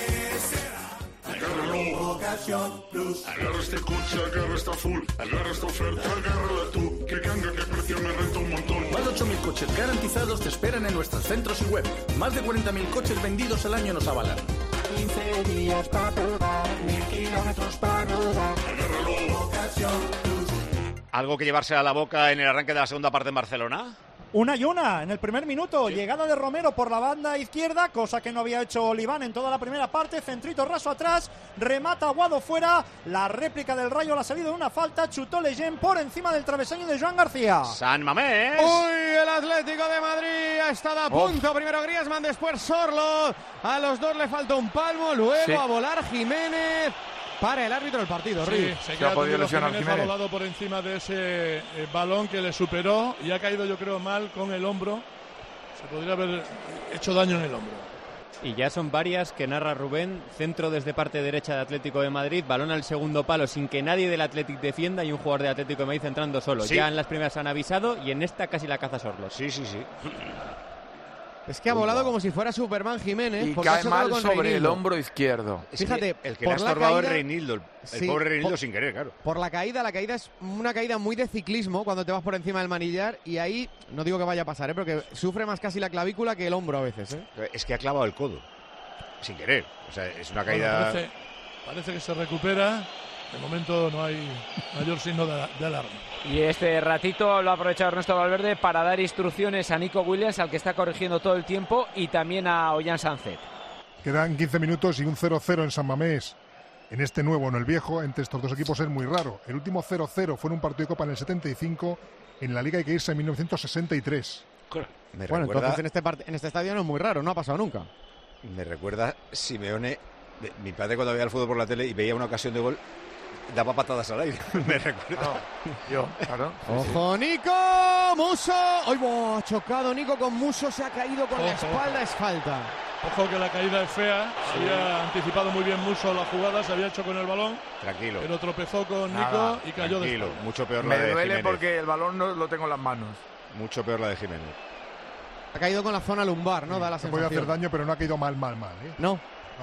Agarra este coche, agarra esta full, agarra esta oferta, agárrala tú, que canga, que precio me renta un montón. Más de 8.000 coches garantizados te esperan en nuestros centros y web. Más de 40.000 coches vendidos al año nos avalan. 15 días para probar, 1000 kilómetros para rodar. Agárralo, Ocasión Plus. ¿Algo que llevarse a la boca en el arranque de la segunda parte en Barcelona? Una y una en el primer minuto, llegada de Romero por la banda izquierda, cosa que no había hecho Oliván en toda la primera parte, centrito raso atrás, remata Aguado fuera, la réplica del Rayo la ha salido de una falta, chutó Leyen por encima del travesaño de Joan García. San Mamés. Uy, el Atlético de Madrid ha estado a punto, primero Griezmann, después Sorloth, a los dos le falta un palmo, luego a volar Jiménez. Para el árbitro del partido, sí, se ha podido lesionar Jiménez. Ha volado por encima de ese balón que le superó y ha caído, yo creo, mal con el hombro. Se podría haber hecho daño en el hombro. Y ya son varias que narra Rubén. Centro desde parte derecha de Atlético de Madrid, balón al segundo palo sin que nadie del Athletic defienda y un jugador de Atlético de Madrid entrando solo. Sí. Ya en las primeras han avisado y en esta casi la caza Sorloth. Sí. Es que ha volado como si fuera Superman Jiménez. Y cae mal sobre el hombro izquierdo. Fíjate, el que le ha estorbado es Reinildo. El pobre Reinildo sin querer, claro. Por la caída es una caída muy de ciclismo cuando te vas por encima del manillar y ahí, no digo que vaya a pasar, pero que sufre más casi la clavícula que el hombro a veces. Es que ha clavado el codo, sin querer. O sea, es una caída... Bueno, parece que se recupera. De momento no hay mayor signo de alarma. Y este ratito lo ha aprovechado Ernesto Valverde para dar instrucciones a Nico Williams, al que está corrigiendo todo el tiempo, y también a Ollán Sánchez. Quedan 15 minutos y un 0-0 en San Mamés. En este nuevo, en el viejo, entre estos dos equipos es muy raro. El último 0-0 fue en un partido de Copa en el 75, en la Liga hay que irse en 1963. Bueno, entonces en este estadio no es muy raro, no ha pasado nunca. Me recuerda Simeone, mi padre cuando veía el fútbol por la tele y veía una ocasión de gol, daba patadas al aire. Me recuerda. Claro. ¡Ojo, Nico! ¡Muso! ¡Ay, ha chocado Nico con Muso! Se ha caído con la espalda, es falta. Ojo que la caída es fea. Sí. Había anticipado muy bien Muso la jugada, se había hecho con el balón. Tranquilo. Pero tropezó con Nico y cayó de espalda. Mucho peor la de Jiménez. Me duele porque el balón no lo tengo en las manos. Mucho peor la de Jiménez. Ha caído con la zona lumbar, ¿no? Da la sensación. Puede hacer daño, pero no ha caído mal. No.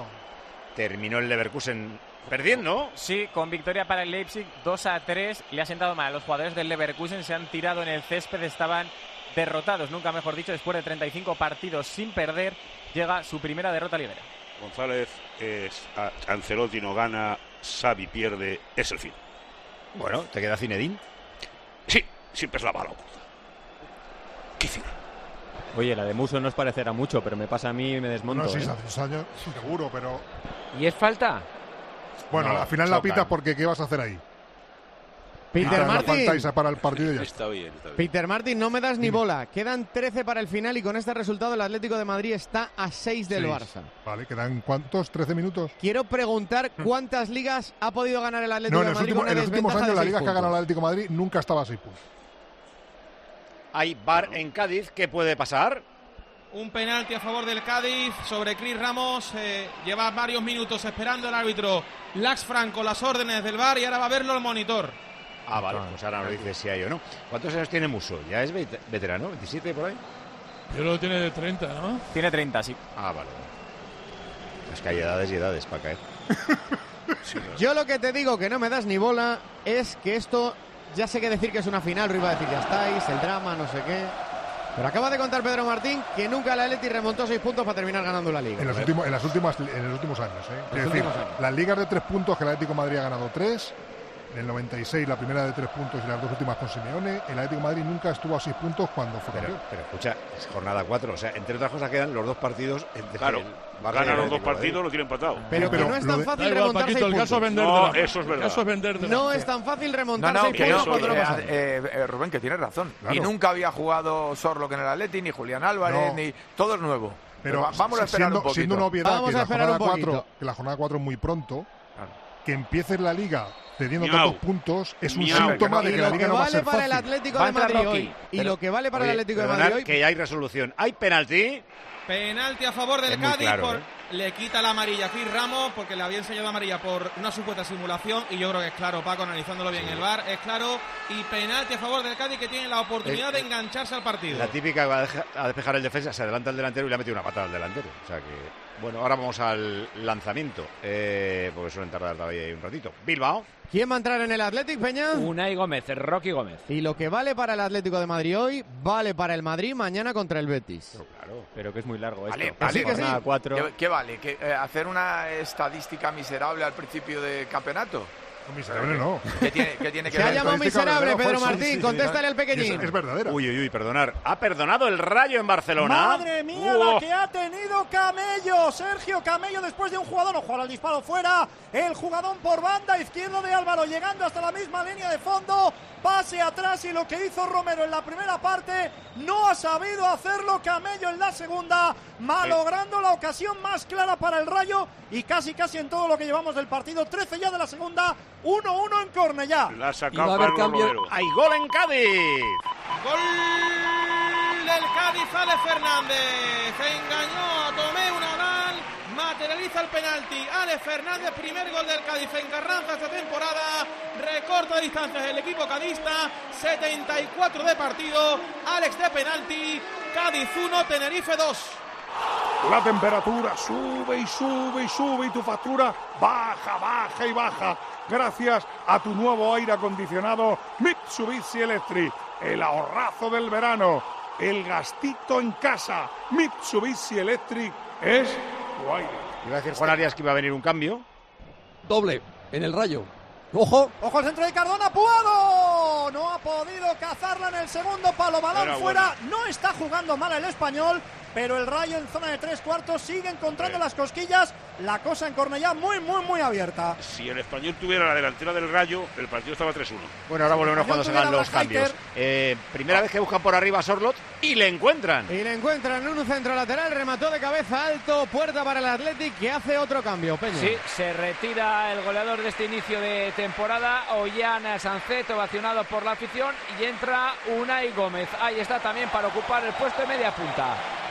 Terminó el Leverkusen perdiendo. Sí, con victoria para el Leipzig, 2-3. Le ha sentado mal. Los jugadores del Leverkusen se han tirado en el césped, estaban derrotados, nunca mejor dicho, después de 35 partidos sin perder. Llega su primera derrota ligera. González, Ancelotti no gana, Xavi pierde, es el fin. Bueno, ¿te queda Zinedine? Sí, siempre es la bala. ¿Qué final? Oye, la de Muso no os parecerá mucho, pero me pasa a mí y me desmonto. No, sí, seguro, pero... ¿Y es falta? Bueno, al final la pitas porque ¿qué vas a hacer ahí? Peter Martin. Para el partido ya. Está bien. Peter Martin, no me das ni bola. Quedan 13 para el final y con este resultado el Atlético de Madrid está a 6 del Barça. Vale, ¿quedan cuántos? ¿13 minutos? Quiero preguntar cuántas ligas ha podido ganar el Atlético de Madrid. En los últimos años, las ligas que ha ganado el Atlético de Madrid nunca estaba a 6 puntos. Hay VAR en Cádiz, ¿qué puede pasar? Un penalti a favor del Cádiz sobre Cris Ramos. Lleva varios minutos esperando el árbitro Lax Franco las órdenes del VAR y ahora va a verlo el monitor. Ah, vale, pues ahora nos dice si hay o no. ¿Cuántos años tiene Muso? ¿Ya es veterano? ¿27 por ahí? Yo creo que tiene de 30, ¿no? Tiene 30, sí. Ah, vale. Es que hay edades y edades para caer. Yo lo que te digo, que no me das ni bola, es que esto... Ya sé que decir que es una final, Ruiz va a decir ya estáis, el drama, no sé qué. Pero acaba de contar Pedro Martín que nunca el Atleti remontó 6 puntos para terminar ganando la Liga. En los últimos años, En los últimos años. Las ligas de 3 puntos que el Atlético de Madrid ha ganado 3. En el 96 la primera de 3 puntos y las 2 últimas con Simeone. El Atlético de Madrid nunca estuvo a 6 puntos cuando fue campeón. Pero escucha, es jornada 4. O sea, entre otras cosas quedan los 2 partidos. Claro, ganan los 2 partidos, lo tienen empatado. Pero no es tan fácil remontar 6 puntos. No, eso es verdad. No es tan fácil remontar 6 que puntos cuando no pasa. Rubén, que tienes razón. Claro. Y nunca había jugado Sorlock en el Atleti, ni Julián Álvarez, ni todo es nuevo. Pero vamos a esperar un poquito. Siendo una obviedad Vamos que a esperar un poquito. la jornada 4 es muy pronto, que empieces la Liga cediendo Miau. tantos puntos es un Miau. síntoma de que la Liga no va a ser para el fácil. Atlético de Madrid hoy y lo que vale para el Atlético de Madrid hoy. Que hay resolución. Hay penalti. Penalti a favor del Es muy Cádiz. claro, Le quita la amarilla a Cris Ramos porque le había enseñado amarilla por una supuesta simulación. Y yo creo que es claro, Paco, analizándolo bien el VAR. Es claro. Y penalti a favor del Cádiz, que tiene la oportunidad de engancharse al partido. La típica que va a despejar el defensa, se adelanta el delantero y le ha metido una patada al delantero. O sea que, bueno, ahora vamos al lanzamiento. Porque suelen tardar todavía ahí un ratito. Bilbao. ¿Quién va a entrar en el Atlético, Peña? Unai Gómez, Rocky Gómez. Y lo que vale para el Atlético de Madrid hoy, vale para el Madrid mañana contra el Betis. Claro. Pero que es muy largo esto. Vale, Jornada 4. ¿Qué vale? ¿Hacer una estadística miserable al principio del campeonato? Miserable no. ¿Qué tiene que Se ha ver? llamado miserable, Pedro Martín. Sí, Contéstale al pequeñín. Es verdadera. Uy, perdonar. Ha perdonado el Rayo en Barcelona. ¡Madre mía, la que ha tenido Camello! Sergio Camello, después de un jugador, no juega el disparo fuera. El jugador por banda izquierdo de Álvaro, llegando hasta la misma línea de fondo. Pase atrás, y lo que hizo Romero en la primera parte no ha sabido hacerlo Camello en la segunda, malogrando la ocasión más clara para el Rayo y casi en todo lo que llevamos del partido. 13 ya de la segunda, 1-1 en Cornellá. La ha Y sacado va a haber Pablo cambio. Romero. Hay gol en Cádiz. Gol del Cádiz, Alex Fernández. Engañó a Tomé Nadal. Materializa el penalti. Alex Fernández, primer gol del Cádiz en Carranza esta temporada. Recorta distancias el equipo cadista. 74 de partido. Alex de penalti. Cádiz 1, Tenerife 2. La temperatura sube y sube y sube y tu factura baja y baja. Gracias a tu nuevo aire acondicionado Mitsubishi Electric. El ahorrazo del verano. El gastito en casa. Mitsubishi Electric es tu aire. Iba a decir Juan Arias que iba a venir un cambio. Doble en el Rayo. ¡Ojo! ¡Ojo al centro de Cardona! ¡Puado! No ha podido cazarla en el segundo palo. Balón fuera. No está jugando mal el español, pero el Rayo en zona de 3/4 sigue encontrando las cosquillas. La cosa en Cornellá muy abierta. Si el español tuviera la delantera del Rayo, el partido estaba 3-1. Bueno, ahora volvemos cuando se hagan los cambios. Primera vez que buscan por arriba a Sorloth y le encuentran. Y le encuentran en un centro lateral, remató de cabeza alto, puerta para el Athletic, que hace otro cambio, Peña. Sí, se retira el goleador de este inicio de temporada, Ollán Sancet, ovacionado por la afición, y entra Unai Gómez. Ahí está también para ocupar el puesto de media punta.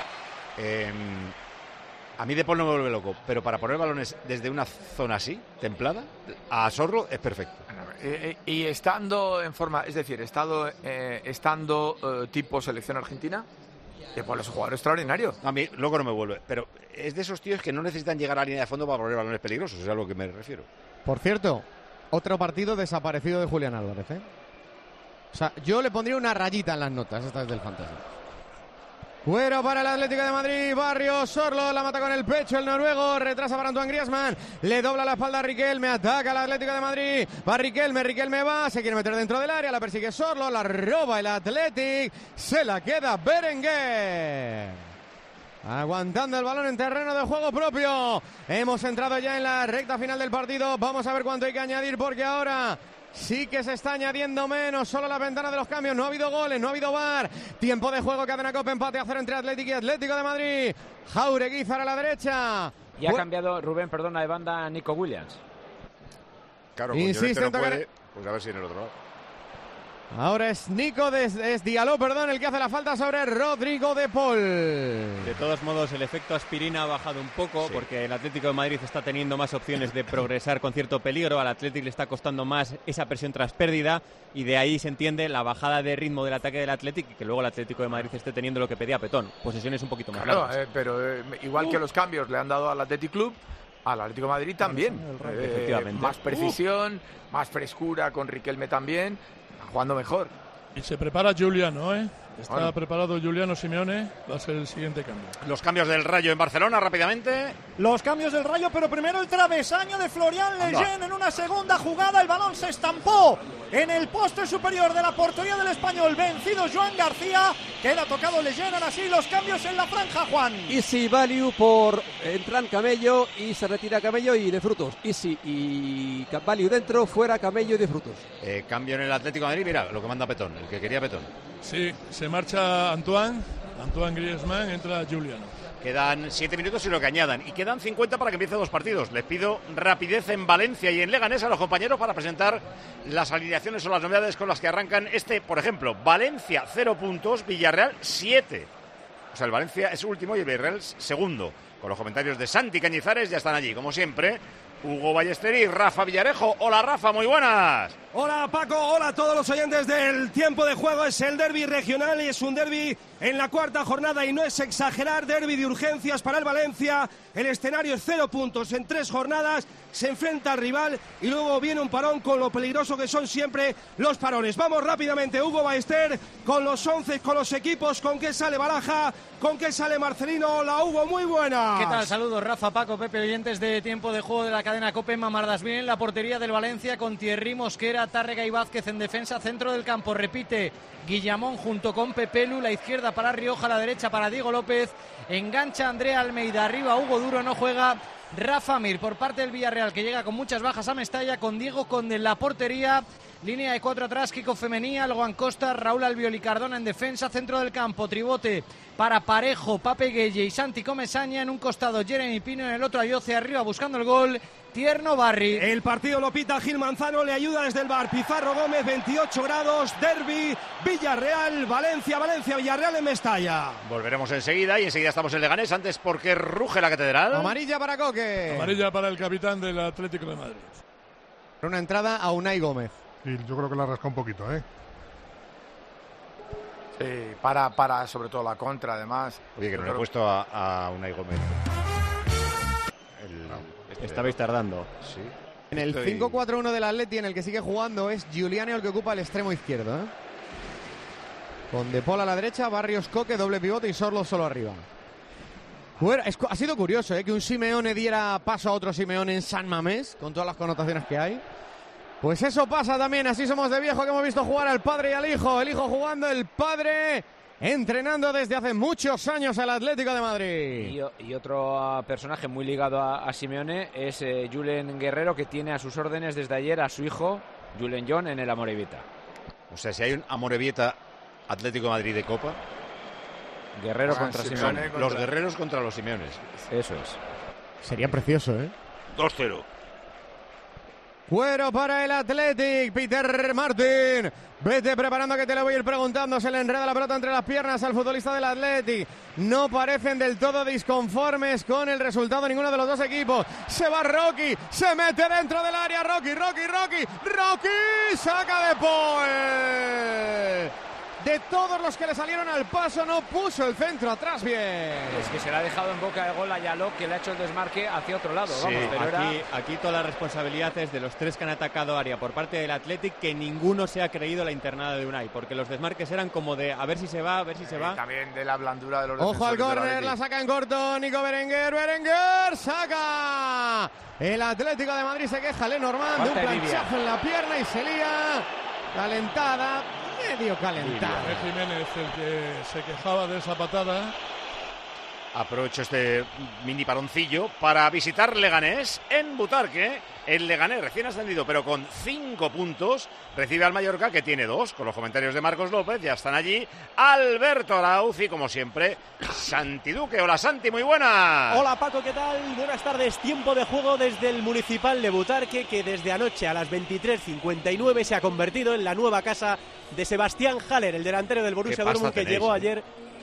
A mí De Paul no me vuelve loco, pero para poner balones desde una zona así, templada, a Sorloth es perfecto. Y estando en forma, es decir, estando tipo selección argentina, De Paul es un jugador extraordinario. A mí loco no me vuelve, pero es de esos tíos que no necesitan llegar a la línea de fondo para poner balones peligrosos, es a lo que me refiero. Por cierto, otro partido desaparecido de Julián Álvarez, ¿eh? O sea, yo le pondría una rayita en las notas, esta es del Fantasy. Fuera para el Atlético de Madrid, Barrios, Sorloth la mata con el pecho el noruego, retrasa para Antoine Griezmann, le dobla la espalda a Riquelme, ataca al Atlético de Madrid, va Riquelme va, se quiere meter dentro del área, la persigue Sorloth, la roba el Athletic, se la queda Berenguer. Aguantando el balón en terreno de juego propio. Hemos entrado ya en la recta final del partido, vamos a ver cuánto hay que añadir porque ahora sí que se está añadiendo menos, solo la ventana de los cambios, no ha habido goles, no ha habido VAR, tiempo de juego, cadena copa, empate a 0 entre Athletic y Atlético de Madrid. Jaureguizar a la derecha. Y ha cambiado, Rubén, perdona, de banda Nico Williams. Claro, pues insiste en tocar. Pues a ver si en el otro lado. Ahora es Diallo, el que hace la falta sobre Rodrigo de Paul. De todos modos, el efecto aspirina ha bajado un poco, porque el Atlético de Madrid está teniendo más opciones de progresar con cierto peligro. Al Atlético le está costando más esa presión tras pérdida, y de ahí se entiende la bajada de ritmo del ataque del Atlético, y que luego el Atlético de Madrid esté teniendo lo que pedía Petón, posesiones un poquito más largas. Pero igual que los cambios le han dado al Athletic Club, al Atlético de Madrid también. Efectivamente. Más precisión, más frescura con Riquelme también, jugando mejor. Y se prepara Juliano, Está preparado Giuliano Simeone, va a ser el siguiente cambio. Los cambios del Rayo en Barcelona, rápidamente. Los cambios del Rayo, pero primero el travesaño de Florian Lejeune en una segunda jugada. El balón se estampó en el poste superior de la portería del Español. Vencido Joan García. Queda tocado Lejeune. Ahora sí, los cambios en la franja, Juan. Easy value por entran Camello y se retira Camello y de Frutos. Easy y value dentro, fuera Camello y de Frutos. Cambio en el Atlético de Madrid, mira lo que manda Petón, el que quería Petón. Sí, se marcha Antoine Griezmann, entra Giuliano. Quedan 7 minutos y lo que añadan. Y quedan 50 para que empiece 2 partidos. Les pido rapidez en Valencia y en Leganés a los compañeros para presentar las alineaciones o las novedades con las que arrancan por ejemplo, Valencia 0 puntos, Villarreal 7. O sea, el Valencia es último y el Villarreal segundo. Con los comentarios de Santi Cañizares ya están allí, como siempre, Hugo Ballester y Rafa Villarejo. Hola Rafa, muy buenas. Hola Paco, hola a todos los oyentes del tiempo de juego. Es el derbi regional y es un derbi en la cuarta jornada y no es exagerar, derbi de urgencias para el Valencia. El escenario es 0 puntos en 3 jornadas, se enfrenta al rival y luego viene un parón con lo peligroso que son siempre los parones. Vamos rápidamente, Hugo Ballester, con los 11, con los equipos, con qué sale Baraja, con qué sale Marcelino. Hola Hugo, muy buena. ¿Qué tal? Saludos Rafa, Paco, Pepe, oyentes de tiempo de juego de la cadena COPE. Mamardasvili en la portería del Valencia con Thierry Mosquera, Tárrega y Vázquez en defensa, centro del campo, repite Guillamón junto con Pepelu, la izquierda para Rioja, la derecha para Diego López, engancha Andrea Almeida, arriba Hugo Duro, no juega Rafa Mir por parte del Villarreal, que llega con muchas bajas a Mestalla, con Diego Conde en la portería, línea de 4 atrás, Kiko Femenía, Algoan Costa, Raúl Albiol y Cardona en defensa, centro del campo, tribote para Parejo, Pape Gueye y Santi Comesaña, en un costado Jeremy Pino, en el otro Ayoce, arriba buscando el gol Tierno Barri. El partido lo pita Gil Manzano, le ayuda desde el bar Pizarro Gómez, 28 grados, derbi, Villarreal, Valencia, Villarreal en Mestalla. Volveremos enseguida y enseguida estamos en Leganés, antes porque ruge la catedral. Amarilla para Coque. Amarilla para el capitán del Atlético de Madrid. Una entrada a Unai Gómez. Y yo creo que la rasca un poquito, ¿eh? Sí, para sobre todo la contra, además. Oye, que no le he puesto a Unai Gómez. Estabais tardando. Sí. En el 5-4-1 del Atleti, en el que sigue jugando, es Giuliano el que ocupa el extremo izquierdo, ¿eh? Con De Paul a la derecha, Barrios, Coque, doble pivote y Sorlo solo arriba. Bueno, ha sido curioso, que un Simeone diera paso a otro Simeone en San Mamés, con todas las connotaciones que hay. Pues eso pasa también, así somos de viejo, que hemos visto jugar al padre y al hijo. El hijo jugando, el padre entrenando desde hace muchos años al Atlético de Madrid. Y otro personaje muy ligado a Simeone es Julen Guerrero, que tiene a sus órdenes desde ayer a su hijo, Julen John, en el Amorebieta. O sea, si hay un Amorebieta Atlético de Madrid de Copa... Guerrero contra Simeone. Los guerreros contra los Simeones. Eso es. Sería precioso, 2-0. Cuero para el Athletic, Peter Martin. Vete preparando que te lo voy a ir preguntando. Se le enreda la pelota entre las piernas al futbolista del Athletic. No parecen del todo disconformes con el resultado ninguno de los dos equipos. Se va Rocky, se mete dentro del área. Rocky, saca de Paul. De todos los que le salieron al paso, no puso el centro atrás bien. Es que se le ha dejado en boca de gol a Yaló, que le ha hecho el desmarque hacia otro lado. Sí, vamos, pero aquí toda la responsabilidad es de los 3 que han atacado área por parte del Athletic, que ninguno se ha creído la internada de Unai, porque los desmarques eran como de a ver si se va, También de la blandura de los Ojo al córner, la saca en corto Nico Berenguer, saca. El Atlético de Madrid se queja Lenormand de un planchazo en la pierna y se lía. Calentada. Medio calentada. Jiménez, el que se quejaba de esa patada. Aprovecho este mini paroncillo para visitar Leganés en Butarque. El Leganés recién ascendido, pero con 5 puntos, recibe al Mallorca, que tiene 2, con los comentarios de Marcos López. Ya están allí Alberto Arauz y, como siempre, Santi Duque. Hola Santi, muy buenas. Hola Paco, ¿qué tal? Buenas tardes. Tiempo de juego desde el Municipal de Butarque, que desde anoche a las 23:59 se ha convertido en la nueva casa de Sebastián Haller, el delantero del Borussia Dortmund, que llegó ayer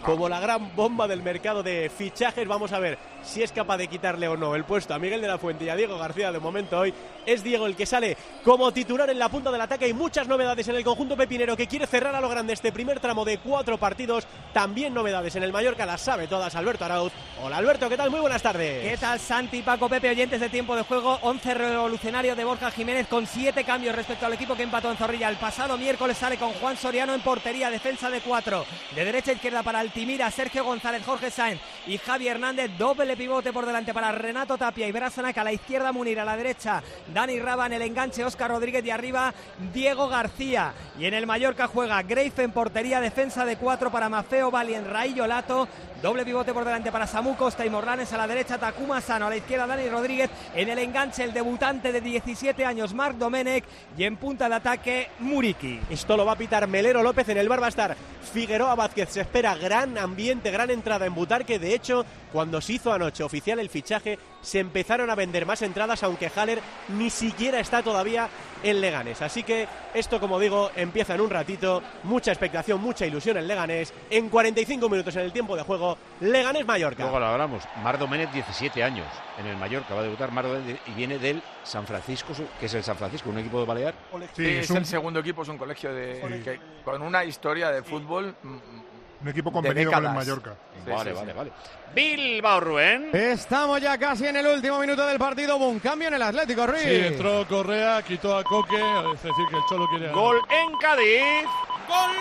como la gran bomba del mercado de fichajes. Vamos a ver si es capaz de quitarle o no el puesto a Miguel de la Fuente y a Diego García. De momento hoy es Diego el que sale como titular en la punta del ataque. Hay muchas novedades en el conjunto pepinero, que quiere cerrar a lo grande este primer tramo de 4 partidos. También novedades en el Mallorca, las sabe todas Alberto Arauz. Hola Alberto, ¿qué tal? Muy buenas tardes. ¿Qué tal, Santi, Paco, Pepe, oyentes de Tiempo de Juego? 11 revolucionario de Borja Jiménez con 7 cambios respecto al equipo que empató en Zorrilla el pasado miércoles. Sale con Juan Soriano en portería, defensa de 4, de derecha a izquierda para Altimira, Sergio González, Jorge Sáenz y Javi Hernández. Doble pivote por delante para Renato Tapia y Brasanac. A la izquierda Munir, a la derecha Dani Raba, en el enganche Óscar Rodríguez y arriba Diego García. Y en el Mallorca juega Greife en portería, defensa de 4 para Mafeo Valien, Raillo Lato. Doble pivote por delante para Samu Costa y Morlanes, a la derecha Takuma Sano, a la izquierda Dani Rodríguez, en el enganche el debutante de 17 años Marc Domenech y en punta de ataque Muriqui. Esto lo va a pitar Melero López. En el bar va a estar Figueroa Vázquez. Se espera gran ambiente, gran entrada en Butarque. De hecho, cuando se hizo anoche oficial el fichaje, se empezaron a vender más entradas, aunque Haller ni siquiera está todavía en Leganés. Así que esto, como digo, empieza en un ratito. Mucha expectación, mucha ilusión en Leganés. En 45 minutos en el tiempo de juego, Leganés-Mallorca. Luego lo hablamos. Marc Domenech, 17 años en el Mallorca. Va a debutar Marc Domenech y viene del San Francisco, que es el San Francisco, un equipo de Balear. Sí, es el segundo equipo, es un colegio con una historia de fútbol. Un equipo convenido con el Mallorca. Vale. Bilbao, Rubén. Estamos ya casi en el último minuto del partido. Hubo un cambio en el Atlético, Ruiz. Sí, entró Correa, quitó a Coque. Es decir, que el Cholo quiere... Gol en Cádiz. ¡Gol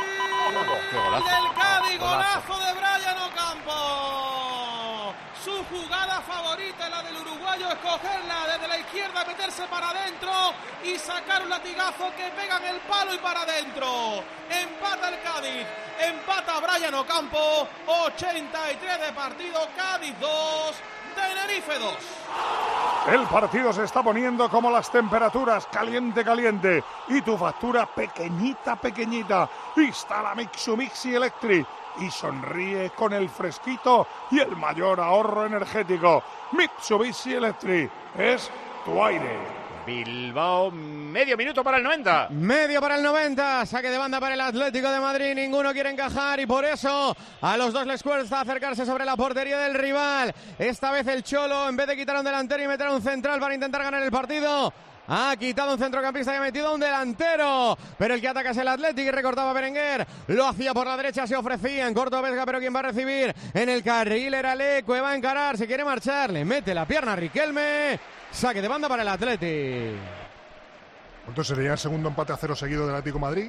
¡Qué golazo! del Cádiz! ¡Golazo de Brian Ocampo! Su jugada favorita, la del uruguayo, es cogerla desde la izquierda, meterse para adentro y sacar un latigazo que pega en el palo y para adentro. Empata el Cádiz, empata Brian Ocampo. 83 de partido, Cádiz 2, Tenerife 2. El partido se está poniendo como las temperaturas, caliente, caliente. Y tu factura pequeñita, pequeñita. Instala Mitsubishi Electric y sonríe con el fresquito y el mayor ahorro energético. Mitsubishi Electric es tu aire. Bilbao, medio minuto para el 90. Medio para el 90, saque de banda para el Atlético de Madrid, ninguno quiere encajar y por eso a los dos les cuesta acercarse sobre la portería del rival. Esta vez el Cholo, en vez de quitar a un delantero y meter a un central para intentar ganar el partido, ha quitado un centrocampista y ha metido a un delantero. Pero el que ataca es el Atlético y recortaba Berenguer. Lo hacía por la derecha, se ofrecía en corto Vesga, pero quien va a recibir en el carril era Leque, va a encarar, se quiere marchar, le mete la pierna a Riquelme. Saque de banda para el Atlético. Entonces sería el segundo empate a 0 seguido del Atlético de Madrid.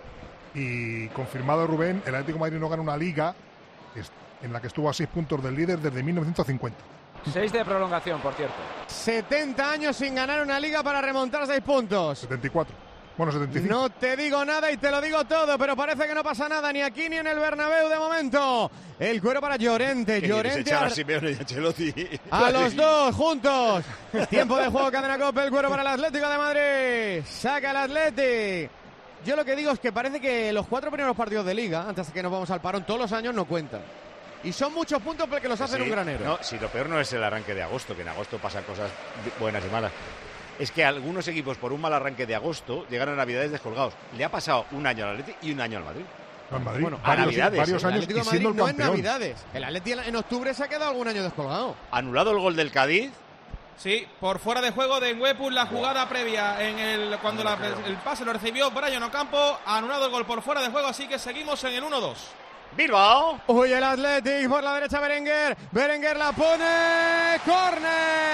Y confirmado, Rubén, el Atlético de Madrid no gana una liga en la que estuvo a 6 puntos del líder desde 1950. 6 de prolongación, por cierto. 70 años sin ganar una liga para remontar 6 puntos. 74. Bueno, 75. No te digo nada y te lo digo todo, pero parece que no pasa nada ni aquí ni en el Bernabéu de momento. El cuero para Llorente. Llorente a Simeone y Ancelotti. A los dos juntos. Tiempo de juego, cadena Cope, el cuero para el Atlético de Madrid. Saca el Atlético. Yo lo que digo es que parece que los 4 primeros partidos de liga, antes de que nos vamos al parón, todos los años no cuentan. Y son muchos puntos porque los hacen un granero. No, si lo peor no es el arranque de agosto, que en agosto pasan cosas buenas y malas. Es que algunos equipos, por un mal arranque de agosto, llegan a Navidades descolgados. Le ha pasado un año al Atleti y un año al Madrid. Al Madrid, bueno, a Navidades. Varios años el Atlético de Madrid no en Navidades. El Atleti en octubre se ha quedado algún año descolgado. ¿Anulado el gol del Cádiz? Sí, por fuera de juego de Huepul, la jugada previa cuando el pase lo recibió Brian Ocampo. Anulado el gol por fuera de juego, así que seguimos en el 1-2. Bilbao. Uy, el Atlético por la derecha, Berenguer. Berenguer la pone. ¡Córner!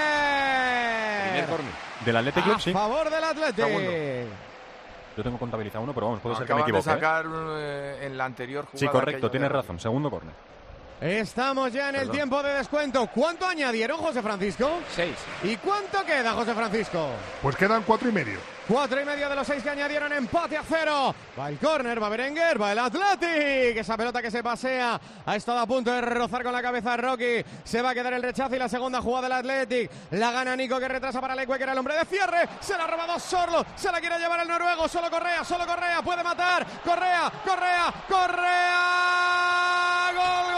Primer córner. Del Athletic Club, sí. A favor del Atlético. Yo tengo contabilizado uno, pero vamos, puede ser que me Acaban de equivoque. sacar en la anterior jugada. Sí, correcto, tienes razón. Segundo córner. Estamos ya en el tiempo de descuento. ¿Cuánto añadieron, José Francisco? 6. ¿Y cuánto queda, José Francisco? Pues quedan 4,5. 4,5 de los 6 que añadieron, empate a 0. Va el córner, va Berenguer, va el Athletic. Esa pelota que se pasea ha estado a punto de rozar con la cabeza a Rocky. Se va a quedar el rechazo y la segunda jugada del Athletic. La gana Nico, que retrasa para Leque, que era el hombre de cierre. Se la ha robado Sorlo, se la quiere llevar el noruego. Solo Correa, puede matar. Correa. Gol.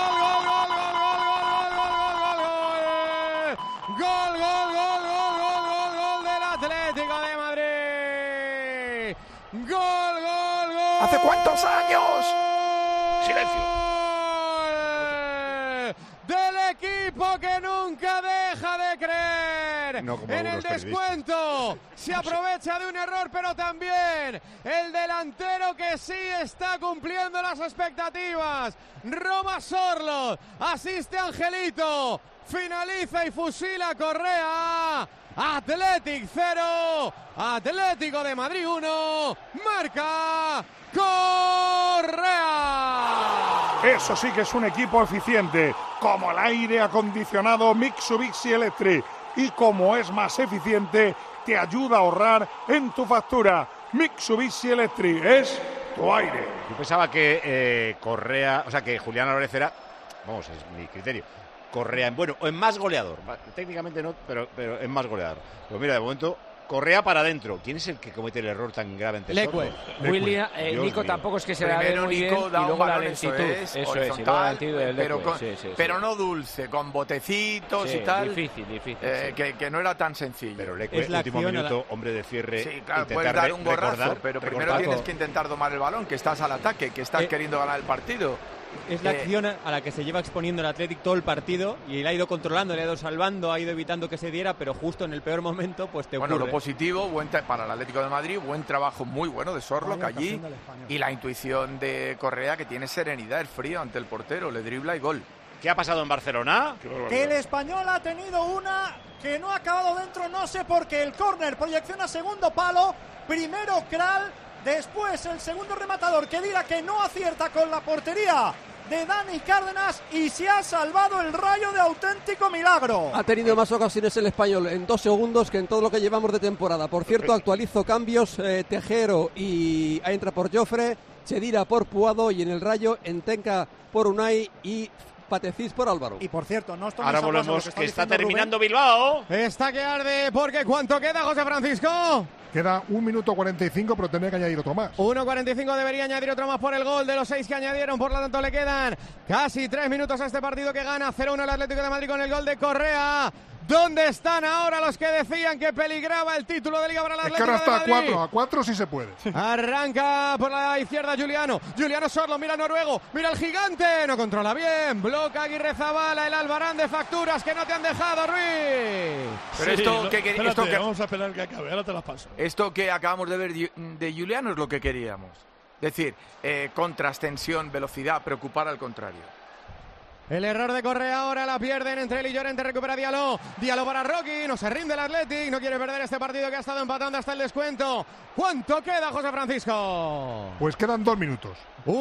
Gol del Atlético de Madrid. Gol. ¿Hace cuántos años? Silencio. equipo que nunca deja de creer. No como En el algunos descuento se aprovecha de un error, pero también el delantero que sí está cumpliendo las expectativas. Roma Sorlo, asiste Angelito, finaliza y fusila Correa. Athletic 0, Atlético de Madrid 1, marca Correa. Eso sí que es un equipo eficiente, como el aire acondicionado Mitsubishi Electric. Y como es más eficiente, te ayuda a ahorrar en tu factura. Mitsubishi Electric es tu aire. Yo pensaba que Correa, o sea, que Julián Álvarez era, vamos, es mi criterio, Correa en más goleador. Técnicamente no, pero es más goleador. Pues mira, de momento, Correa para adentro. ¿Quién es el que comete el error tan grave ante el Sorlo? Nico tampoco es que se la dé muy bien, y luego la lentitud. Eso es, y luego la lentitud del Leque. Pero no dulce, con botecitos y tal. Difícil. Que no era tan sencillo. Pero Leque, último minuto, hombre de cierre. Sí, claro, puedes dar un gorrazo, pero primero tienes que intentar domar el balón, que estás al ataque, que estás queriendo ganar el partido. Es la acción a la que se lleva exponiendo el Athletic todo el partido y él ha ido controlando, le ha ido salvando, ha ido evitando que se diera, pero justo en el peor momento pues te ocurre. Bueno, lo positivo, para el Atlético de Madrid, buen trabajo muy bueno de Sorlock allí y la intuición de Correa, que tiene serenidad, es frío ante el portero, le dribla y gol. ¿Qué ha pasado en Barcelona? Que el Español ha tenido una que no ha acabado dentro, no sé por qué. El córner, proyección a segundo palo, primero Kral, después el segundo rematador que dirá que no acierta con la portería de Dani Cárdenas y se ha salvado el Rayo de auténtico milagro. Ha tenido más ocasiones el Español en 2 segundos que en todo lo que llevamos de temporada. Por cierto, actualizo cambios, Tejero y entra por Jofre, Chedira por Puado y en el Rayo Entenca por Unai y Patecís por Álvaro. Y por cierto, no estamos ahora volvemos, que está terminando Rubén. Bilbao. Está que arde, porque ¿cuánto queda, José Francisco? Queda 1 minuto 45, pero tendría que añadir otro más. 1:45, debería añadir otro más por el gol de los 6 que añadieron. Por lo tanto, le quedan casi 3 minutos a este partido, que gana 0-1 el Atlético de Madrid con el gol de Correa. ¿Dónde están ahora los que decían que peligraba el título de Liga para el Atlético de Madrid? Es que ahora está a 4 sí se puede. Arranca por la izquierda Juliano Sorlo, mira al noruego, mira al gigante, no controla bien, bloca Aguirrezabala, el Albarán de facturas que no te han dejado, Ruiz. Pero vamos a esperar que acabe, ahora te las paso. Esto que acabamos de ver de Juliano es lo que queríamos. Es decir, contras, tensión, velocidad, preocupar al contrario. El error de Correa ahora, la pierden entre él y Llorente, recupera Diallo para Rocky, no se rinde el Athletic, no quiere perder este partido que ha estado empatando hasta el descuento. ¿Cuánto queda, José Francisco? Pues quedan 2 minutos.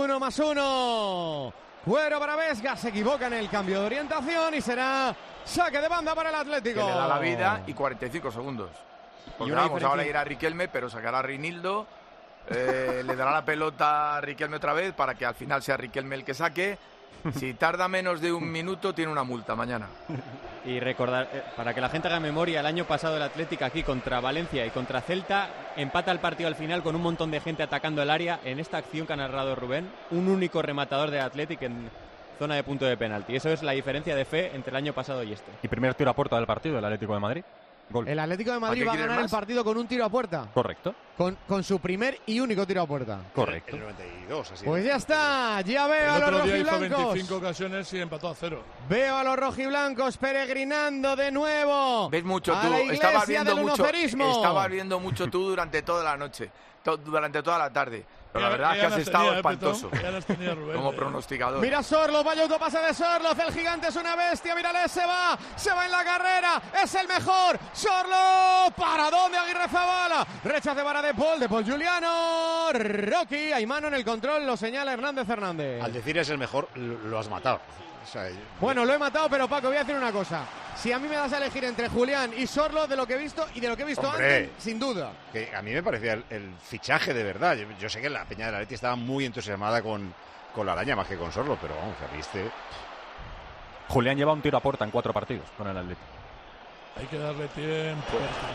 1+1. Cuero para Vesga, se equivoca en el cambio de orientación y será saque de banda para el Atlético. Que le da la vida y 45 segundos. Porque vamos, ahora irá Riquelme, pero sacará a Rinildo, le dará la pelota a Riquelme otra vez para que al final sea Riquelme el que saque. Si tarda menos de 1 minuto, tiene una multa mañana. Y recordar, para que la gente haga memoria, el año pasado el Atlético aquí contra Valencia y contra Celta empata el partido al final con un montón de gente atacando el área. En esta acción que ha narrado Rubén, un único rematador del Atlético en zona de punto de penalti. Eso es la diferencia de fe entre el año pasado y este. Y primer tiro a puerta del partido, el Atlético de Madrid. Gol. El Atlético de Madrid va a ganar el partido con un tiro a puerta. Correcto. Con su primer y único tiro a puerta. Correcto. El 92, así. Pues ya está, ya veo a los rojiblancos. Hizo 25 ocasiones y empató a 0. Veo a los rojiblancos peregrinando de nuevo. ¿Ves mucho a tú? La iglesia estabas viendo mucho tú durante toda la noche, durante toda la tarde. Pero la verdad es que has estado espantoso como pronosticador. Mira Sorlo, vaya autopase de Sorlo, el gigante es una bestia, mírale, se va en la carrera, es el mejor, Sorlo, ¿para dónde Aguirrezabala? Rechace para De Paul Juliano, Rocky, hay mano en el control, lo señala Hernández. Al decir es el mejor, lo has matado. O sea, bueno, lo he matado, pero Paco, voy a decir una cosa. Si a mí me das a elegir entre Julián y Sorlo, de lo que he visto y de lo que he visto antes, sin duda. Que a mí me parecía el fichaje de verdad. Yo sé que la Peña de la Leti estaba muy entusiasmada con la araña más que con Sorlo, pero vamos, viste. Julián lleva un tiro a puerta en 4 partidos con el Atlético. Hay que darle tiempo.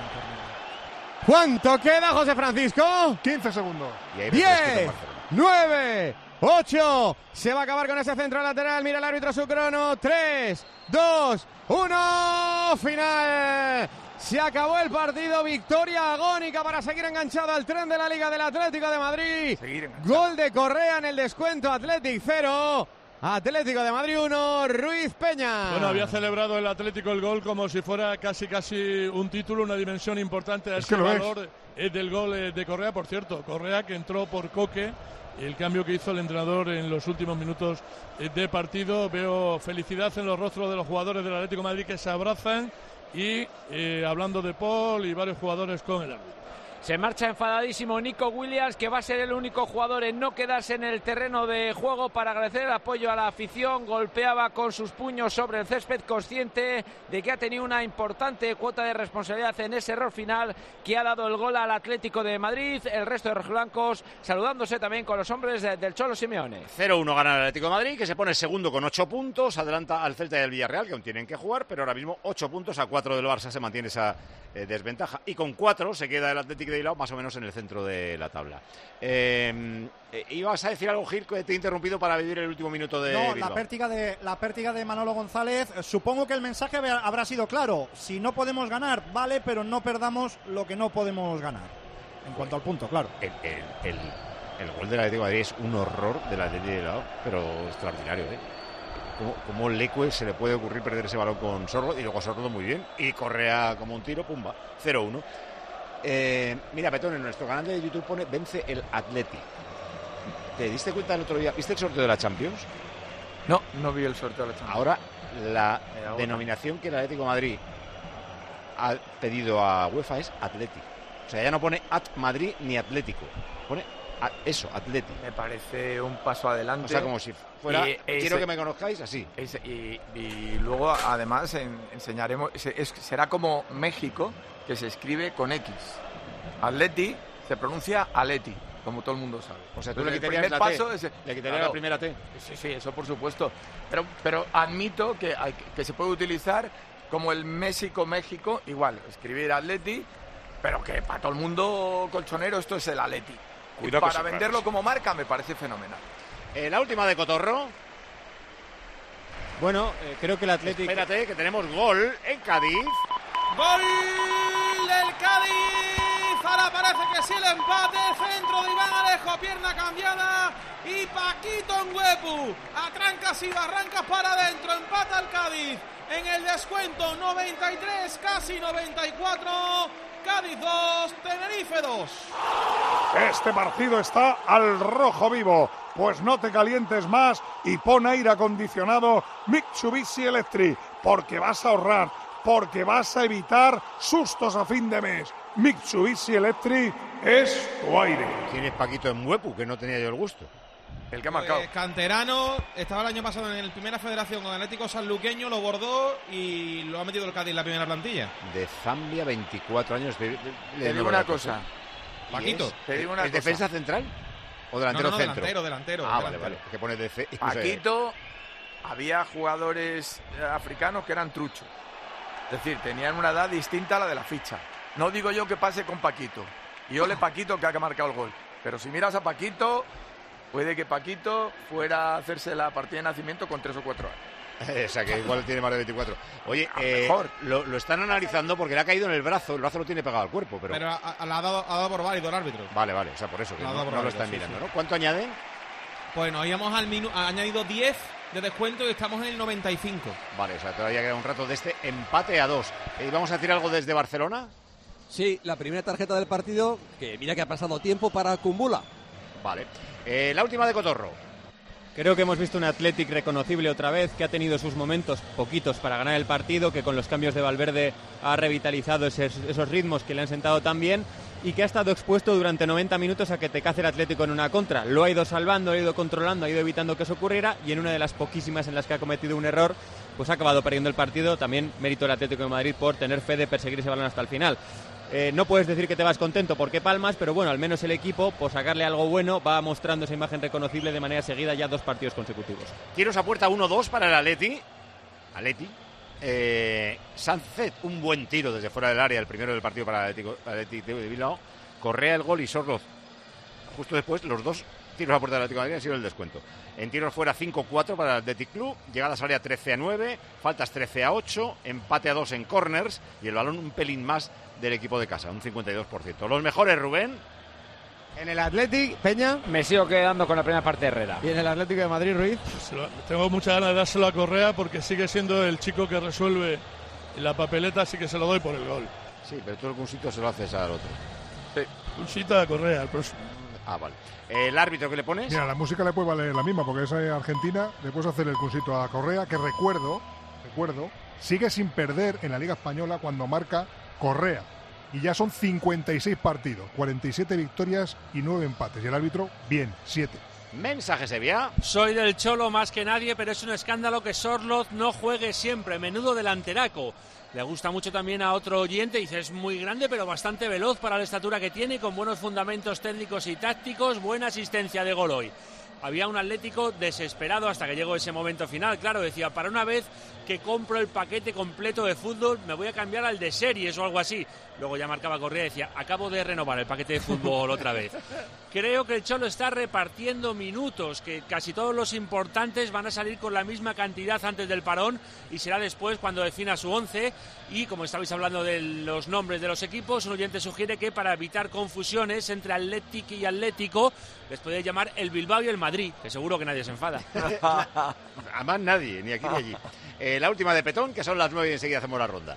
¿Cuánto queda, José Francisco? 15 segundos. 10, 9, 8. Se va a acabar con ese centro lateral. Mira el árbitro su crono. 3, 2, 1. Final. Se acabó el partido. Victoria agónica para seguir enganchado al tren de la Liga del Atlético de Madrid. Gol de Correa en el descuento. Athletic 0. Atlético de Madrid 1, Ruiz Peña. Bueno, había celebrado el Atlético el gol como si fuera casi un título, una dimensión importante a ese valor del gol de Correa. Por cierto, Correa que entró por Coque, el cambio que hizo el entrenador en los últimos minutos de partido. Veo felicidad en los rostros de los jugadores del Atlético de Madrid que se abrazan y hablando de Paul y varios jugadores con el árbitro. Se marcha enfadadísimo Nico Williams, que va a ser el único jugador en no quedarse en el terreno de juego para agradecer el apoyo a la afición. Golpeaba con sus puños sobre el césped, consciente de que ha tenido una importante cuota de responsabilidad en ese error final que ha dado el gol al Atlético de Madrid. El resto de rojiblancos saludándose también con los hombres del Cholo Simeone. 0-1 gana el Atlético de Madrid, que se pone segundo con 8 puntos, adelanta al Celta y al Villarreal, que aún tienen que jugar, pero ahora mismo 8 puntos, a 4 del Barça se mantiene esa desventaja, y con 4 se queda el Atlético de Bilbao más o menos en el centro de la tabla. ¿Ibas a decir algo, Gil, que te he interrumpido para vivir el último minuto de No, Bilbao? la pértiga de Manolo González. Supongo que el mensaje habrá sido claro. Si no podemos ganar, vale, pero no perdamos lo que no podemos ganar. En cuanto al punto, claro. El gol del Atlético de Madrid es un horror del Atlético de Bilbao, pero extraordinario, ¿eh? Como Leque se le puede ocurrir perder ese balón con Sorlo, y luego Sorlo muy bien, y Correa como un tiro, pumba, 0-1. Mira, Petón, en nuestro canal de YouTube pone vence el Atleti. ¿Te diste cuenta el otro día? ¿Viste el sorteo de la Champions? No vi el sorteo de la Champions. Ahora la denominación que el Atlético de Madrid ha pedido a UEFA es Atleti. O sea, ya no pone At Madrid ni Atlético, pone eso, Atleti. Me parece un paso adelante. O sea, como si fuera, quiero que me conozcáis así. Y luego, además, enseñaremos, será como México, que se escribe con X. Atleti se pronuncia Aleti, como todo el mundo sabe. O sea, tú entonces, le quitarías la paso T, le quitarías la primera T. Sí, eso por supuesto. Pero admito que se puede utilizar como el México, igual, escribir Atleti, pero que para todo el mundo colchonero esto es el Atleti. Para venderlo como marca me parece fenomenal. La última de Cotorro. Bueno, creo que el Atlético... Espérate, que tenemos gol en Cádiz. ¡Gol del Cádiz! Ahora parece que sí el empate. Centro de Iván Alejo, pierna cambiada. Y Paquito Ngüepu. A trancas y barrancas para adentro. Empata el Cádiz en el descuento 93, casi 94. Cádiz 2, Tenerife 2. Este partido está al rojo vivo. Pues no te calientes más y pon aire acondicionado Mitsubishi Electric, porque vas a ahorrar, porque vas a evitar sustos a fin de mes. Mitsubishi Electric es tu aire. ¿Quién es Paquito Ngüepu? Que no tenía yo el gusto. El que ha marcado. Canterano, estaba el año pasado en la primera federación con Atlético Sanluqueño, lo bordó y lo ha metido el Cádiz en la primera plantilla. De Zambia, 24 años. Te digo una cosa. Paquito. Te digo una cosa. ¿Es defensa central o delantero centro? Delantero. Vale. Que pone DC. Paquito, había jugadores africanos que eran truchos. Es decir, tenían una edad distinta a la de la ficha. No digo yo que pase con Paquito. Y ole Paquito que ha marcado el gol. Pero si miras a Paquito... Puede que Paquito fuera a hacerse la partida de nacimiento con 3 o 4 años. O sea, que igual tiene más de 24. Oye, mejor. Lo están analizando porque le ha caído en el brazo lo tiene pegado al cuerpo. Pero la ha dado por válido el árbitro. Vale, o sea, por eso, que no lo están mirando, ¿no? ¿Cuánto añaden? Pues nos íbamos ha añadido 10 de descuento y estamos en el 95. Vale, o sea, todavía queda un rato de este empate a 2. ¿Vamos a decir algo desde Barcelona? Sí, la primera tarjeta del partido, que mira que ha pasado tiempo para Kumbula. Vale. La última de Cotorro. Creo que hemos visto un Athletic reconocible otra vez, que ha tenido sus momentos poquitos para ganar el partido, que con los cambios de Valverde ha revitalizado esos ritmos que le han sentado tan bien y que ha estado expuesto durante 90 minutos a que te cace el Atlético en una contra. Lo ha ido salvando, lo ha ido controlando, ha ido evitando que eso ocurriera y en una de las poquísimas en las que ha cometido un error, pues ha acabado perdiendo el partido. También mérito del Atlético de Madrid por tener fe de perseguir ese balón hasta el final. No puedes decir que te vas contento porque palmas, pero bueno, al menos el equipo, por sacarle algo bueno, va mostrando esa imagen reconocible de manera seguida ya 2 partidos consecutivos. Tiros a puerta 1-2 para el Atleti. Sánchez, un buen tiro desde fuera del área, el primero del partido para el Atleti de Bilbao. Correa el gol y Sorloz justo después. Los 2 tiros a puerta del Atlético de Madrid han sido el descuento. En tiros fuera 5-4 para el Athletic Club, llegadas al área 13-9, faltas 13-8, empate a 2 en corners y el balón un pelín más del equipo de casa, un 52%. Los mejores, Rubén. En el Athletic, Peña. Me sigo quedando con la primera parte de Herrera. Y en el Atlético de Madrid, Ruiz. Tengo muchas ganas de dárselo a Correa porque sigue siendo el chico que resuelve la papeleta, así que se lo doy por el gol. Sí, pero tú el cunsito se lo haces al otro. Sí. Cunsito a Correa, el próximo. Ah, vale. ¿El árbitro que le pones? Mira, la música le puede valer la misma porque es Argentina. Le puedes hacer el cursito a Correa, que recuerdo, sigue sin perder en la Liga Española cuando marca Correa. Y ya son 56 partidos, 47 victorias y 9 empates. Y el árbitro, bien, 7. Mensaje, Sevilla. Soy del Cholo más que nadie, pero es un escándalo que Sorloth no juegue siempre. Menudo delanteraco. Le gusta mucho también a otro oyente, dice, es muy grande pero bastante veloz para la estatura que tiene, con buenos fundamentos técnicos y tácticos, buena asistencia de gol hoy. Había un Atlético desesperado hasta que llegó ese momento final. Claro, decía, para una vez que compro el paquete completo de fútbol, me voy a cambiar al de series o algo así. Luego ya marcaba Correa y decía, acabo de renovar el paquete de fútbol otra vez. Creo que el Cholo está repartiendo minutos, que casi todos los importantes van a salir con la misma cantidad antes del parón y será después cuando defina su 11. Y como estabais hablando de los nombres de los equipos, un oyente sugiere que para evitar confusiones entre Athletic y Atlético, les podéis llamar el Bilbao y el Madrid, que seguro que nadie se enfada. Además nadie, ni aquí ni allí. La última de Petón, que son las 9 y enseguida hacemos la ronda.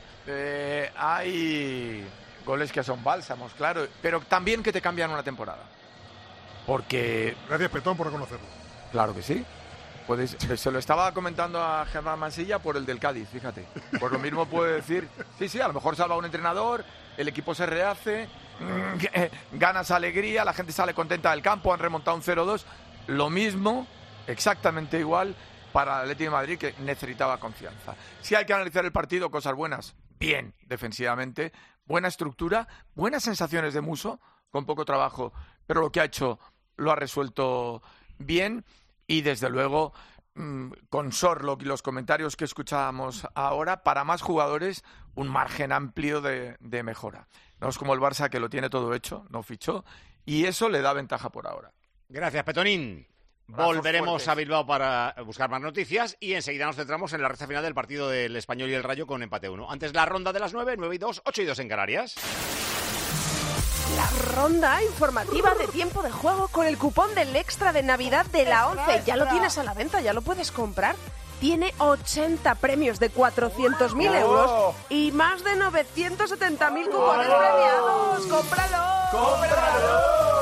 Hay goles que son bálsamos, claro, pero también que te cambian una temporada. Porque... Gracias, Petón, por reconocerlo. Claro que sí. Se lo estaba comentando a Germán Mansilla por el del Cádiz, fíjate. Por lo mismo puede decir, sí, a lo mejor salva a un entrenador, el equipo se rehace, ganas alegría, la gente sale contenta del campo, han remontado un 0-2. Lo mismo, exactamente igual, para el Atlético de Madrid, que necesitaba confianza. Si hay que analizar el partido, cosas buenas, bien defensivamente, buena estructura, buenas sensaciones de Musso, con poco trabajo, pero lo que ha hecho lo ha resuelto bien. Y desde luego, con Sorloth y los comentarios que escuchábamos ahora, para más jugadores, un margen amplio de mejora. No es como el Barça, que lo tiene todo hecho, no fichó, y eso le da ventaja por ahora. Gracias, Petonín. Volveremos a Bilbao para buscar más noticias y enseguida nos centramos en la recta final del partido del Español y el Rayo con empate 1. Antes la ronda de las 9, 9 y 2, 8 y 2 en Canarias. La ronda informativa de tiempo de juego con el cupón del extra de Navidad de la 11. Ya lo tienes a la venta, ya lo puedes comprar. Tiene 80 premios de 400.000 euros y más de 970.000 cupones premiados. ¡Cómpralo!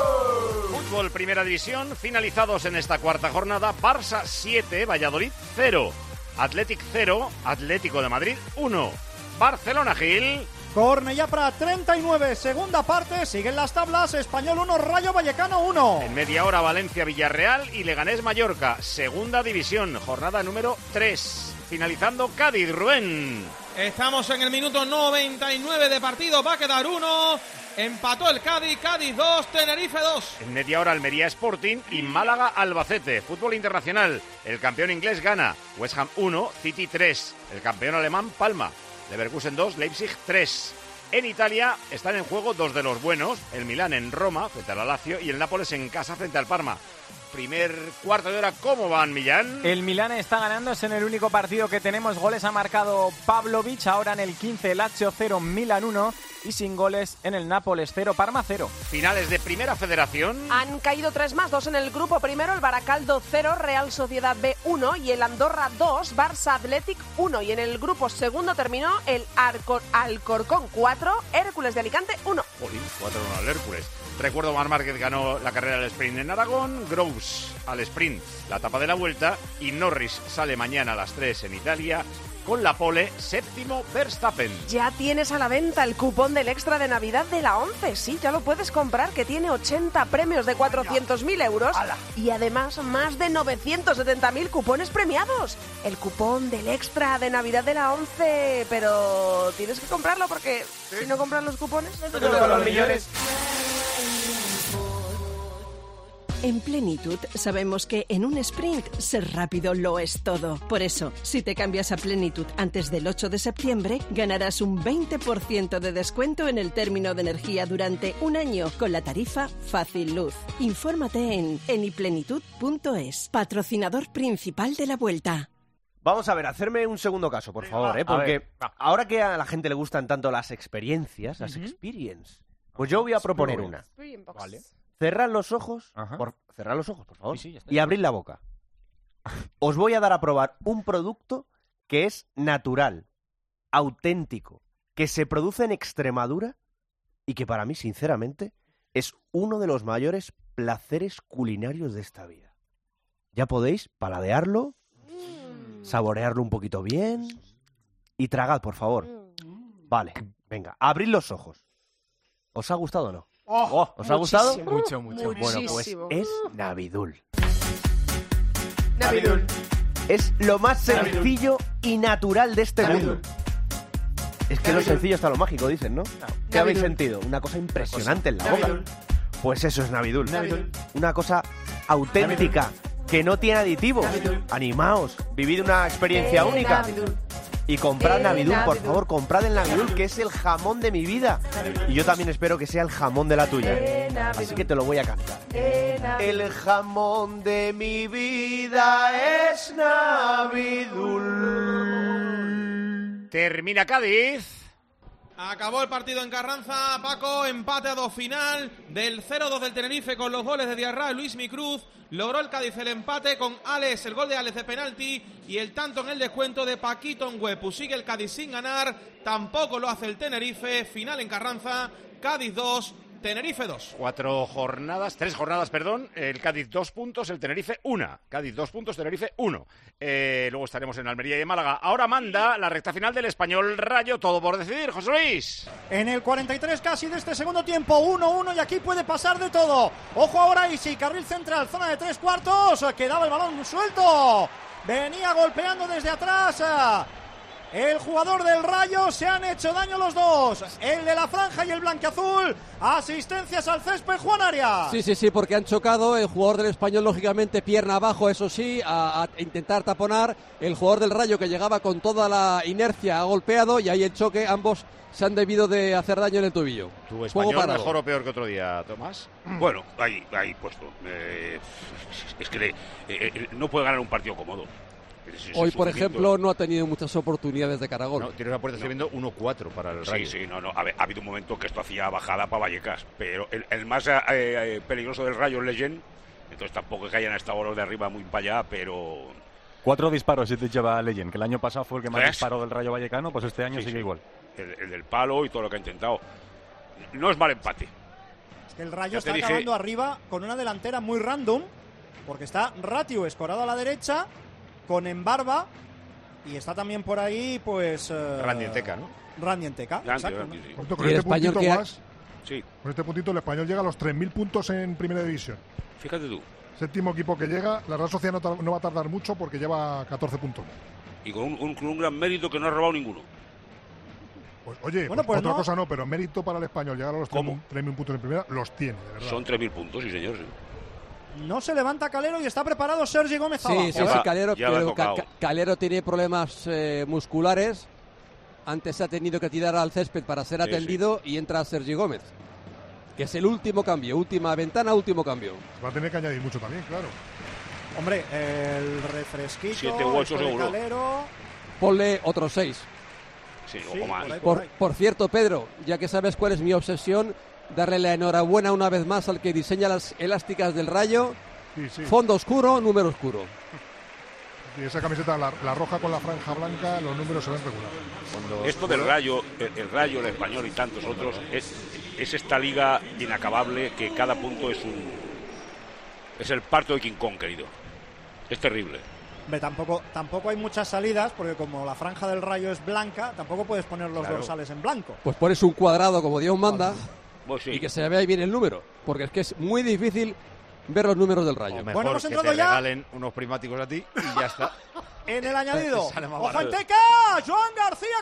Fútbol Primera División, finalizados en esta cuarta jornada. Barça 7, Valladolid 0. Athletic 0, Atlético de Madrid 1. Barcelona, Gil. Cornellà Prat 39, segunda parte, siguen las tablas, Español 1, Rayo Vallecano 1. En media hora Valencia Villarreal y Leganés Mallorca, segunda división, jornada número 3. Finalizando Cádiz, Rubén. Estamos en el minuto 99 de partido, va a quedar 1. Empató el Cádiz, Cádiz 2, Tenerife 2. En media hora Almería Sporting y Málaga Albacete. Fútbol internacional, el campeón inglés gana, West Ham 1, City 3. El campeón alemán Palma. Leverkusen 2, Leipzig 3. En Italia están en juego dos de los buenos, el Milán en Roma frente al Lazio y el Nápoles en casa frente al Parma. Primer cuarto de hora, ¿cómo van, Millán? El Milán está ganando, es en el único partido que tenemos goles. Ha marcado Pavlovic, ahora en el 15 Lazio 0, Milán 1 y sin goles en el Nápoles 0, Parma 0. Finales de Primera Federación. Han caído 3 más, 2 en el grupo primero, el Baracaldo 0, Real Sociedad B 1 y el Andorra 2, Barça Athletic 1. Y en el grupo segundo terminó el Alcorcón 4, Hércules de Alicante 1. Jolín, 4-1 al Hércules. Recuerdo, Marc Márquez ganó la carrera del sprint en Aragón, Groves al sprint la etapa de la vuelta y Norris sale mañana a las 3 en Italia con la pole, séptimo Verstappen. Ya tienes a la venta el cupón del extra de Navidad de la 11, sí, ya lo puedes comprar, que tiene 80 premios de 400.000 euros y además más de 970.000 cupones premiados. El cupón del extra de Navidad de la 11, pero tienes que comprarlo porque si no compras los cupones no te tocan los millones. En Plenitud sabemos que en un sprint ser rápido lo es todo. Por eso, si te cambias a Plenitud antes del 8 de septiembre, ganarás un 20% de descuento en el término de energía durante un año con la tarifa Fácil Luz. Infórmate en eniplenitud.es, patrocinador principal de la Vuelta. Vamos a ver, hacerme un segundo caso, por favor, porque ahora que a la gente le gustan tanto las experiencias, las experience, pues yo voy a proponer una. Vale. cerrad los ojos, cerrad los ojos, por favor, Sí, ya está. y abrid la boca. Os voy a dar a probar un producto que es natural, auténtico, que se produce en Extremadura y que para mí, sinceramente, es uno de los mayores placeres culinarios de esta vida. Ya podéis paladearlo, saborearlo un poquito bien y tragad, por favor. Vale, venga, abrid los ojos. ¿Os ha gustado o no? ¿Os ha gustado? Mucho. Bueno, pues es Navidul. Navidul. Es lo más sencillo y natural de este mundo. Es que lo sencillo está lo mágico, dicen, ¿no? ¿Qué habéis sentido? Una cosa impresionante en la boca. Pues eso es Navidul. Una cosa auténtica, que no tiene aditivos. Animaos, vivid una experiencia única. Y comprad Navidul, por favor, comprad el Navidul, que es el jamón de mi vida. Y yo también espero que sea el jamón de la tuya. Así que te lo voy a cantar. El jamón de mi vida es Navidul. Termina Cádiz. Acabó el partido en Carranza, Paco, empate a 2 final del 0-2 del Tenerife con los goles de Diarra y Luis Micruz. Logró el Cádiz el empate con Alex, el gol de Alex de penalti y el tanto en el descuento de Paquito Ngüepu. Sigue el Cádiz sin ganar, tampoco lo hace el Tenerife. Final en Carranza, Cádiz 2, Tenerife 2. 3 jornadas, perdón. El Cádiz 2 puntos, el Tenerife 1. Cádiz 2 puntos, Tenerife 1. Luego estaremos en Almería y en Málaga. Ahora manda la recta final del Español Rayo, todo por decidir, José Luis. En el 43 casi de este segundo tiempo, 1-1 y aquí puede pasar de todo. Ojo ahora Isi, carril central, zona de 3/4, quedaba el balón suelto. Venía golpeando desde atrás. El jugador del Rayo, se han hecho daño los dos. El de la franja y el blanquiazul. Asistencias al césped, Juan Arias. Sí, porque han chocado. El jugador del Español, lógicamente, pierna abajo, eso sí, a intentar taponar. El jugador del Rayo, que llegaba con toda la inercia, ha golpeado y ahí el choque. Ambos se han debido de hacer daño en el tobillo. ¿Tu Español mejor o peor que otro día, Tomás? Bueno, ahí puesto. Es que no puede ganar un partido cómodo. Hoy, por ejemplo, no ha tenido muchas oportunidades de cara a gol. No, tiene una puerta, estoy viendo 1-4 para el Rayo. Sí, no. Ha habido un momento que esto hacía bajada para Vallecas, pero el más peligroso del Rayo es Legend, entonces tampoco es que hayan estado los de arriba muy para allá, pero... 4 disparos se te lleva Legend, que el año pasado fue el que más disparó del Rayo Vallecano, pues este año sigue igual. El del palo y todo lo que ha intentado. No es mal empate. Es que el Rayo está acabando arriba con una delantera muy random, porque está Ratiu escorado a la derecha, con Embarba, y está también por ahí, pues... Randy Enteca, ¿no? Randy Enteca, exacto. Sí. Con este puntito más, con este puntito el Español llega a los 3.000 puntos en Primera División. Fíjate tú. Séptimo equipo que llega, la Real Sociedad no va a tardar mucho porque lleva 14 puntos. Y con un gran mérito que no ha robado ninguno. Pues, oye, bueno, pues otra cosa no, pero mérito para el Español llegar a los 3.000 puntos en Primera, los tiene, de verdad. Son 3.000 puntos, sí señor. Sí. No se levanta Calero y está preparado Sergi Gómez abajo. Sí, Calero, pero Calero tiene problemas musculares. Antes ha tenido que tirar al césped para ser atendido y entra Sergi Gómez, que es el último cambio, última ventana, último cambio. Va a tener que añadir mucho también, claro. Hombre, el refresquito, 7 u 8 seguro. Calero. Ponle otros 6. Sí, o más. Por cierto, Pedro, ya que sabes cuál es mi obsesión, darle la enhorabuena una vez más al que diseña las elásticas del Rayo. Sí. Fondo oscuro, número oscuro. Y esa camiseta, la roja con la franja blanca, los números se ven regulares. Esto del Rayo, el Rayo, el Español y tantos otros, es esta liga inacabable que cada punto es el parto de King Kong, querido. Es terrible. Hombre, tampoco hay muchas salidas, porque como la franja del Rayo es blanca, tampoco puedes poner los dorsales en blanco. Pues pones un cuadrado como Dios manda. Pues sí. Y que se vea bien el número, porque es que es muy difícil ver los números del Rayo. O mejor bueno, hemos entrado que te regalen unos prismáticos a ti y ya está. En el añadido, ¡ojo en Teca! ¡Joan García,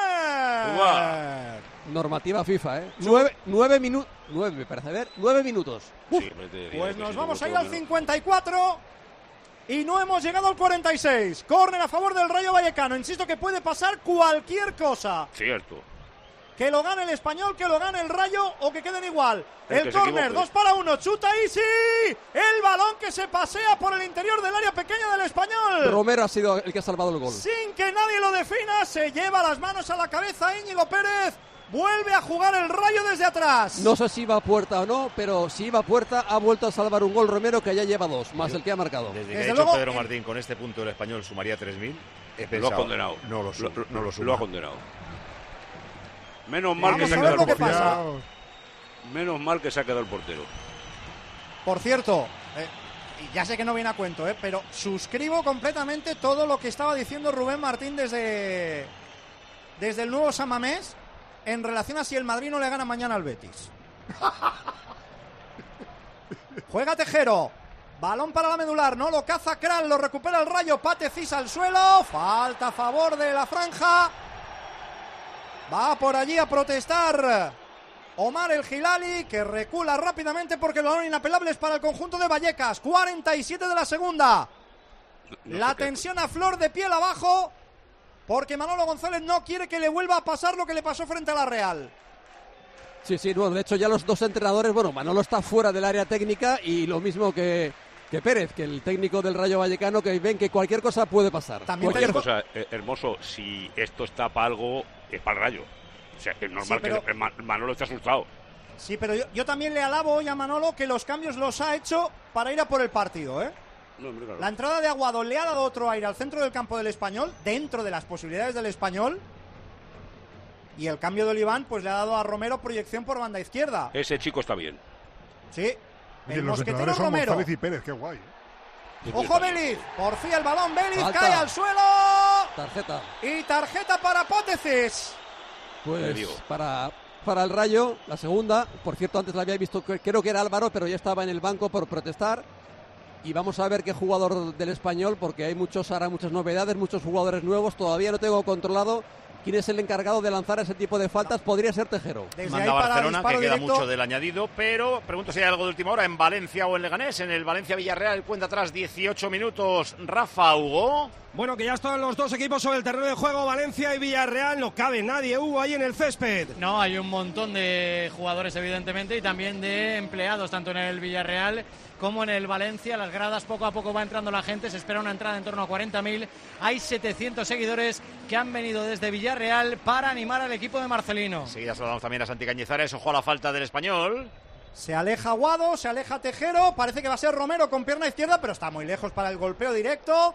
córner! Normativa FIFA, ¿eh? 9 minutos. 9, me parece, a ver, 9 minutos. Sí, pues nos vamos a ir al 54 y no hemos llegado al 46. Córner a favor del Rayo Vallecano. Insisto que puede pasar cualquier cosa. Cierto. Que lo gane el Español, que lo gane el Rayo o que queden igual. El córner, 2-1, chuta Isi. El balón que se pasea por el interior del área pequeña del Español. Romero ha sido el que ha salvado el gol. Sin que nadie lo defina, se lleva las manos a la cabeza Íñigo Pérez. Vuelve a jugar el Rayo desde atrás. No sé si iba a puerta o no, pero si iba a puerta ha vuelto a salvar un gol Romero, que ya lleva 2, más el que ha marcado. Desde que ha dicho Pedro Martín, con este punto el Español sumaría 3.000, he pensado, lo ha condenado. No lo suma. Lo ha condenado. Menos mal que se ha quedado el portero. Menos mal que se ha quedado el portero. Por cierto, ya sé que no viene a cuento, pero suscribo completamente todo lo que estaba diciendo Rubén Martín desde el nuevo San Mamés en relación a si el Madrid no le gana mañana al Betis. Juega Tejero. Balón para la medular, no lo caza Kral, lo recupera el Rayo, Pate Cis al suelo. Falta a favor de la franja. Va por allí a protestar Omar El Gilali, que recula rápidamente porque el balón inapelable es para el conjunto de Vallecas. 47 de la segunda. La tensión a flor de piel abajo, porque Manolo González no quiere que le vuelva a pasar lo que le pasó frente a la Real. Sí, bueno, de hecho ya los dos entrenadores, Manolo está fuera del área técnica y lo mismo que Pérez, que el técnico del Rayo Vallecano, que ven que cualquier cosa puede pasar. También cualquier cosa, Hermoso, si esto está para algo, es para el Rayo. O sea, es normal que Manolo esté asustado. Sí, pero yo también le alabo hoy a Manolo que los cambios los ha hecho para ir a por el partido, No, hombre, claro. La entrada de Aguado le ha dado otro aire al centro del campo del Español, dentro de las posibilidades del Español. Y el cambio de Oliván pues le ha dado a Romero proyección por banda izquierda. Ese chico está bien. Sí. El mosquetero Romero. González y Pérez, qué guay. Ojo Vélez, por fin el balón, Vélez cae al suelo. Tarjeta. Y tarjeta para Póteces. Pues para el Rayo, la segunda. Por cierto, antes la había visto, creo que era Álvaro, pero ya estaba en el banco por protestar. Y vamos a ver qué jugador del Español, porque hay muchas novedades, muchos jugadores nuevos. Todavía no tengo controlado quién es el encargado de lanzar ese tipo de faltas. Podría ser Tejero. Manda Barcelona, que queda mucho del añadido, pero pregunto si hay algo de última hora en Valencia o en Leganés. En el Valencia-Villarreal, cuenta atrás 18 minutos. Rafa, Hugo. Bueno, que ya están los dos equipos sobre el terreno de juego, Valencia y Villarreal. No cabe nadie, Hugo, ahí en el césped. No, hay un montón de jugadores, evidentemente, y también de empleados, tanto en el Villarreal como en el Valencia. Las gradas, poco a poco va entrando la gente. Se espera una entrada en torno a 40.000. Hay 700 seguidores que han venido desde Villarreal para animar al equipo de Marcelino. Seguida saludamos también a Santi Cañizares. Ojo a la falta del Español. Se aleja Aguado, se aleja Tejero. Parece que va a ser Romero con pierna izquierda, pero está muy lejos para el golpeo directo.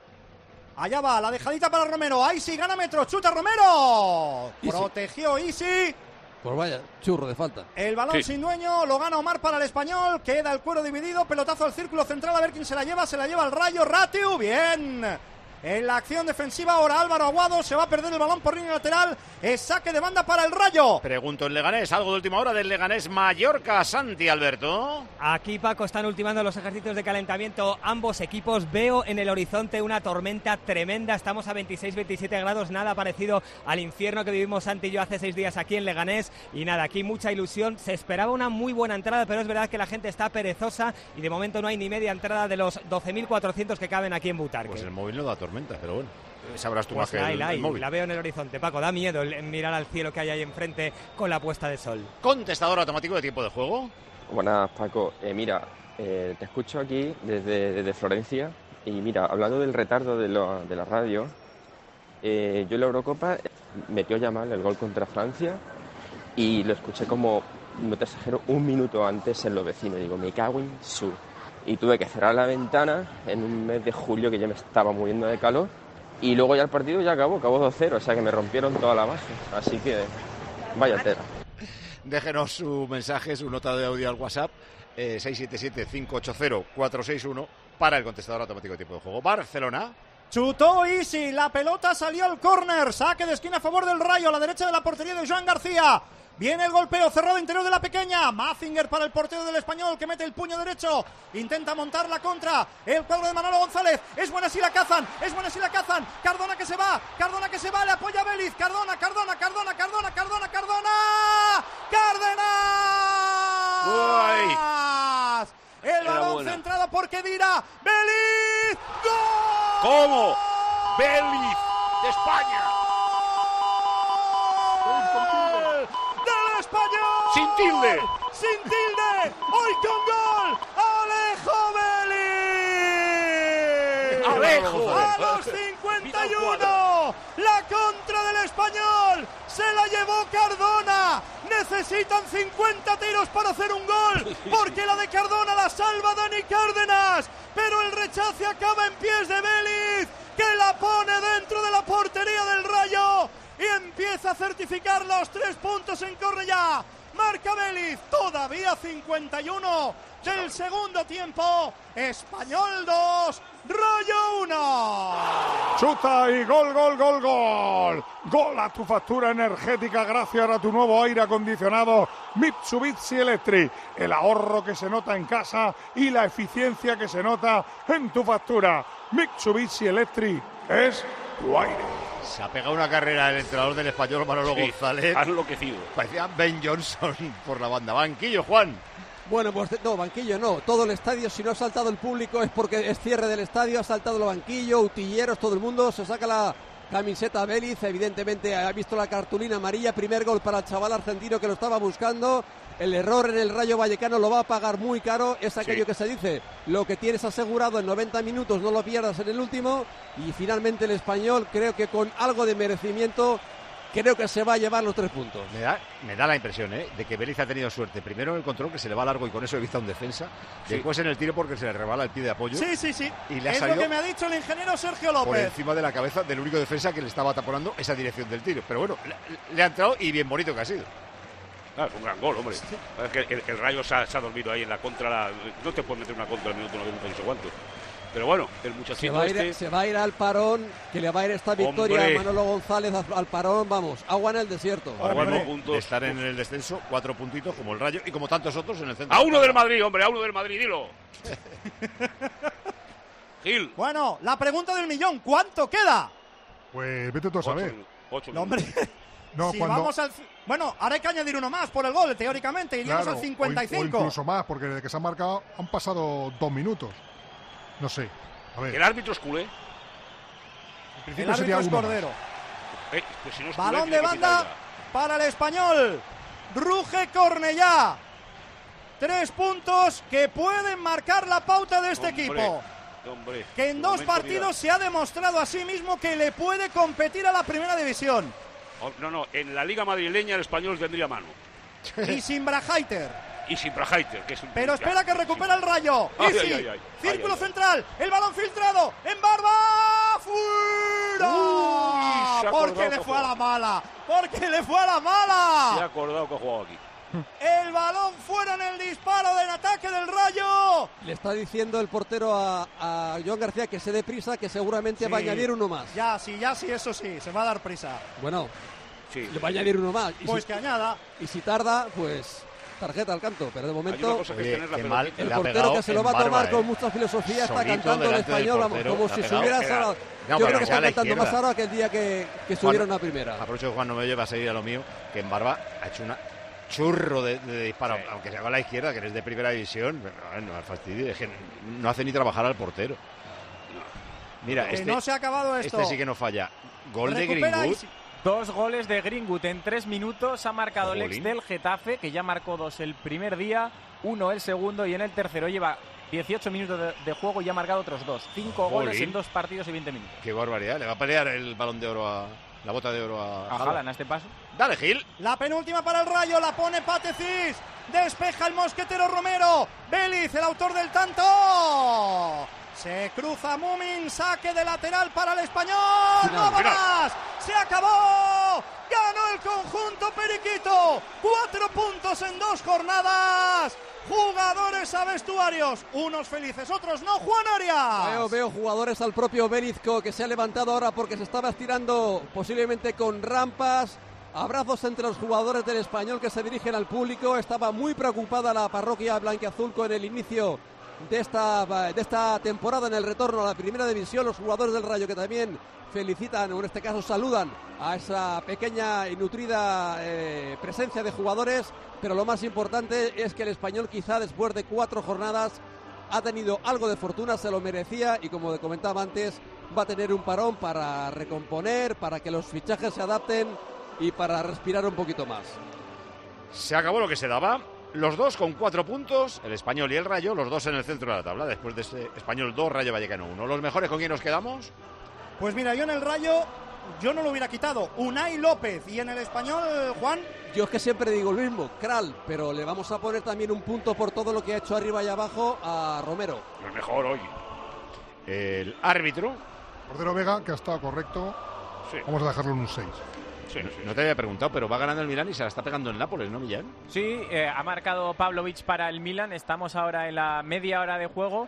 Allá va, la dejadita para Romero. Ahí sí, gana metros, chuta Romero. Protegió Isi. Pues vaya, churro de falta. El balón sin dueño, lo gana Omar para el Español. Queda el cuero dividido, pelotazo al círculo central, a ver quién se la lleva el Rayo. Ratiu, bien. En la acción defensiva ahora Álvaro Aguado, se va a perder el balón por línea lateral. Es saque de banda para el Rayo. Pregunto en Leganés, algo de última hora del Leganés Mallorca. Santi, Alberto. Aquí, Paco, están ultimando los ejercicios de calentamiento ambos equipos. Veo en el horizonte una tormenta tremenda. Estamos a 26-27 grados, nada parecido al infierno que vivimos Santi y yo hace 6 días aquí en Leganés. Y nada, aquí mucha ilusión. Se esperaba una muy buena entrada, pero es verdad que la gente está perezosa y de momento no hay ni media entrada de los 12.400 que caben aquí en Butarque. Pues el móvil no da tormenta, pero bueno, sabrás tú más que el móvil. La veo en el horizonte, Paco, da miedo mirar al cielo que hay ahí enfrente con la puesta de sol. Contestador automático de tiempo de juego. Buenas, Paco. Mira, te escucho aquí desde Florencia y mira, hablando del retardo de la radio, yo en la Eurocopa metió Yamal el gol contra Francia y lo escuché como, no te exagero, 1 minuto antes en los vecinos. Digo, me cago en su... Y tuve que cerrar la ventana en un mes de julio que ya me estaba muriendo de calor. Y luego ya el partido ya acabó 2-0, o sea que me rompieron toda la base. Así que vaya tela. Déjenos su mensaje, su nota de audio al WhatsApp, 677-580-461 para el contestador automático de tiempo de juego. Barcelona. Chutó Isi, la pelota salió al córner, saque de esquina a favor del Rayo, a la derecha de la portería de Joan García. Viene el golpeo, cerrado interior de la pequeña. Mazinger para el portero del Español, que mete el puño derecho. Intenta montar la contra. El cuadro de Manolo González. Es buena si la cazan. Cardona que se va. Le apoya a Vélez. Cardona. ¡Cárdenas! El balón centrado por Kedira. ¡Vélez! ¡Gol! ¿Cómo? ¡Vélez de España! Español. Sin tilde. Hoy con gol. Alejo Alejo. A los 51, la contra del Español se la llevó Cardona. Necesitan 50 tiros para hacer un gol, porque la de Cardona la salva Dani Cárdenas, pero el rechace acaba en pies de Vélez, que la pone dentro de la portería del Rayo y empieza a certificar los 3 puntos en Cornellá. Marca Vélez, todavía 51 del segundo tiempo. Español 2, Rayo 1. Chuta y gol, gol, gol, gol. Gol a tu factura energética gracias a tu nuevo aire acondicionado Mitsubishi Electric. El ahorro que se nota en casa y la eficiencia que se nota en tu factura. Mitsubishi Electric es tu aire. Se ha pegado una carrera el entrenador del Español, Manolo González. Ha enloquecido. Parecía Ben Johnson por la banda. Banquillo, Juan. Bueno, pues no, banquillo no. Todo el estadio, si no ha saltado el público es porque es cierre del estadio, ha saltado el banquillo, utilleros, todo el mundo. Se saca la camiseta Vélez, evidentemente ha visto la cartulina amarilla. Primer gol para el chaval argentino que lo estaba buscando. El error en el Rayo Vallecano lo va a pagar muy caro. Es aquello que se dice, lo que tienes asegurado en 90 minutos no lo pierdas en el último. Y finalmente el Español, creo que con algo de merecimiento, creo que se va a llevar los 3 puntos. Me da la impresión de que Vélez ha tenido suerte. Primero en el control, que se le va largo y con eso evita un defensa. Sí. Después en el tiro porque se le rebala el pie de apoyo. Sí. Y le ha es salido lo que me ha dicho el ingeniero Sergio por López. encima de la cabeza del único defensa que le estaba taponando esa dirección del tiro. Pero bueno, le ha entrado y bien bonito que ha sido. Claro, es un gran gol, hombre. Es que el Rayo se ha dormido ahí en la contra. No te puedes meter una contra al minuto 90 y no sé cuánto. Pero bueno, el muchachito se va a ir al parón, que le va a ir esta victoria a Manolo González al parón, vamos, agua en el desierto. De estar en el descenso, 4 puntitos como el Rayo y como tantos otros en el centro. A uno del Madrid, hombre, a uno del Madrid, dilo. Gil. Bueno, la pregunta del millón, ¿cuánto queda? Pues vete tú a saber. 8 no, hombre. No, si vamos al... Bueno, ahora hay que añadir uno más por el gol, teóricamente, iríamos al 55. O incluso más, porque desde que se han marcado han pasado 2 minutos. No sé. A ver. El árbitro es culé. El árbitro es Cordero. Pues si no es balón culé, de banda para el Español. Ruge Cornellá. 3 puntos que pueden marcar la pauta de este equipo. Hombre, que en 2 partidos se ha demostrado a sí mismo que le puede competir a la primera división. No, en la Liga Madrileña el Español tendría mano. Y sin Brajaiter. Y sin Brajaiter, que es un... Pero espera que recupera el Rayo. Círculo central, el balón filtrado, en Barba, fuera. Porque le fue a la mala. Se ha acordado que ha jugado aquí. El balón fuera en el disparo del ataque del Rayo. Le está diciendo el portero a Joan García que se dé prisa, que seguramente va a añadir uno más. Ya sí, eso sí, se va a dar prisa. Bueno, le va a añadir uno más. Y pues que añada. Y si tarda, pues tarjeta al canto. Pero de momento, el portero que se lo va a tomar con mucha filosofía está cantando el Español, vamos, como si se hubiera salado. Yo creo que está cantando más ahora que el día que subieron a primera. Aprovecho que Juan no me lleva a seguir a lo mío, que en Barba ha hecho una churro de disparo, aunque se haga a la izquierda, que eres de primera división, pero no al fastidio, es que no hace ni trabajar al portero. Mira, no se ha acabado esto. Este sí que no falla. Gol de Greenwood. 2 goles de Greenwood en 3 minutos. Ha marcado el ex del Getafe, que ya marcó 2 el primer día, 1 el segundo, y en el tercero lleva 18 minutos de juego y ha marcado otros 2. 5 goles en 2 partidos y 20 minutos. Qué barbaridad. Le va a pelear el balón de oro la bota de oro a Haaland a este paso. Dale, Gil. La penúltima para el Rayo, la pone Patecis. Despeja el mosquetero Romero. Vélez, el autor del tanto. Se cruza Mumin, saque de lateral para el Español. ¡No va más! ¡Se acabó! ¡Ganó el conjunto periquito! 4 puntos en 2 jornadas. Jugadores a vestuarios, unos felices, otros no. Juan Arias. Veo jugadores al propio Berizco, que se ha levantado ahora porque se estaba estirando posiblemente con rampas. Abrazos entre los jugadores del Español que se dirigen al público. Estaba muy preocupada la parroquia blanquiazul con el inicio de esta temporada en el retorno a la primera división. Los jugadores del Rayo que también felicitan, o en este caso saludan a esa pequeña y nutrida presencia de jugadores, pero lo más importante es que el Español, quizá después de 4 jornadas, ha tenido algo de fortuna, se lo merecía, y como comentaba antes, va a tener un parón para recomponer, para que los fichajes se adapten y para respirar un poquito más. Se acabó lo que se daba. los dos con 4 puntos, el Español y el Rayo, los dos en el centro de la tabla, después de ese Español 2, Rayo Vallecano 1. ¿Los mejores con quién nos quedamos? Pues mira, yo en el Rayo, yo no lo hubiera quitado. Unai López. Y en el Español, Juan. Yo es que siempre digo lo mismo, Kral, pero le vamos a poner también un punto por todo lo que ha hecho arriba y abajo a Romero. El mejor hoy. El árbitro. Cordero Vega, que ha estado correcto. Sí. Vamos a dejarlo en un 6. Sí. No te había preguntado, pero va ganando el Milán y se la está pegando en Nápoles, ¿no, Millán? Sí, ha marcado Pavlovic para el Milan. Estamos ahora en la media hora de juego.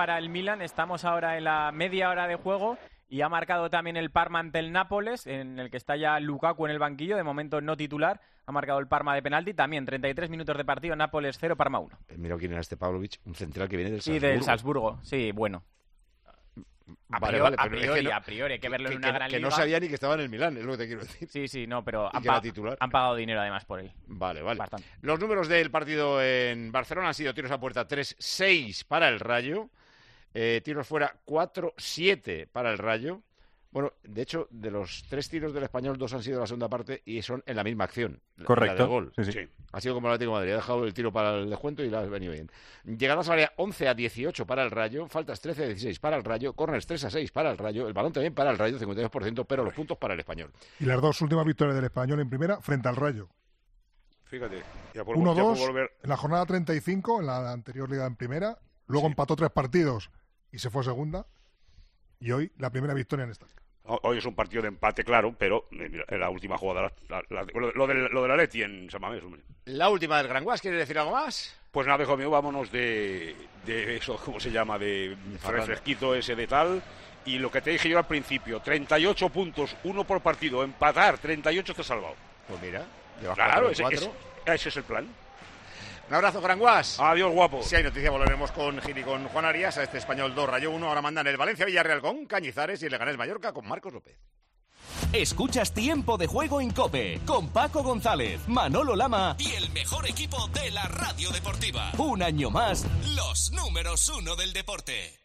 Y ha marcado también el Parma ante el Nápoles, en el que está ya Lukaku en el banquillo, de momento no titular. Ha marcado el Parma de penalti, también 33 minutos de partido, Nápoles 0, Parma 1. Mira quién era este Pavlovic, un central que viene del Salzburgo. Sí, del Salzburgo, sí, bueno. A priori, hay que verlo en una gran liga. Que no sabía ni que estaba en el Milán, es lo que te quiero decir. Sí, no, pero han pagado dinero además por él. Vale. Bastante. Los números del partido en Barcelona han sido tiros a puerta 3-6 para el Rayo. Tiros fuera 4-7 para el Rayo. Bueno, de hecho, de los 3 tiros del Español, 2 han sido en la segunda parte y son en la misma acción. Correcto. La del gol. Sí. Ha sido como el Atlético de Madrid. Ha dejado el tiro para el descuento y le ha venido bien. Llegadas al área 11-18 para el Rayo. Faltas 13-16 para el Rayo. Corners 3-6 para el Rayo. El balón también para el Rayo, 52%, pero los puntos para el Español. Y las 2 últimas victorias del Español en primera frente al Rayo. Fíjate. 1-2 en la jornada 35, en la anterior liga en primera. Luego empató 3 partidos y se fue a segunda. Y hoy la primera victoria en esta. Hoy es un partido de empate, claro, pero en la última jugada, lo de la Leti en San Mamés, hombre. La última del Gran Guas, ¿quieres decir algo más? Pues nada, hijo mío, vámonos de eso, ¿cómo se llama? De refresquito ese de tal. Y lo que te dije yo al principio, 38 puntos, 1 por partido, empatar, 38 te has salvado. Pues mira, claro, ese es el plan. Un abrazo, Gran Guas. Adiós, guapo. Si hay noticia, volveremos con Gil y con Juan Arias a este Español 2, Rayo 1. Ahora mandan el Valencia Villarreal con Cañizares y el Leganés Mallorca con Marcos López. Escuchas Tiempo de Juego en COPE con Paco González, Manolo Lama y el mejor equipo de la radio deportiva. Un año más, los números 1 del deporte.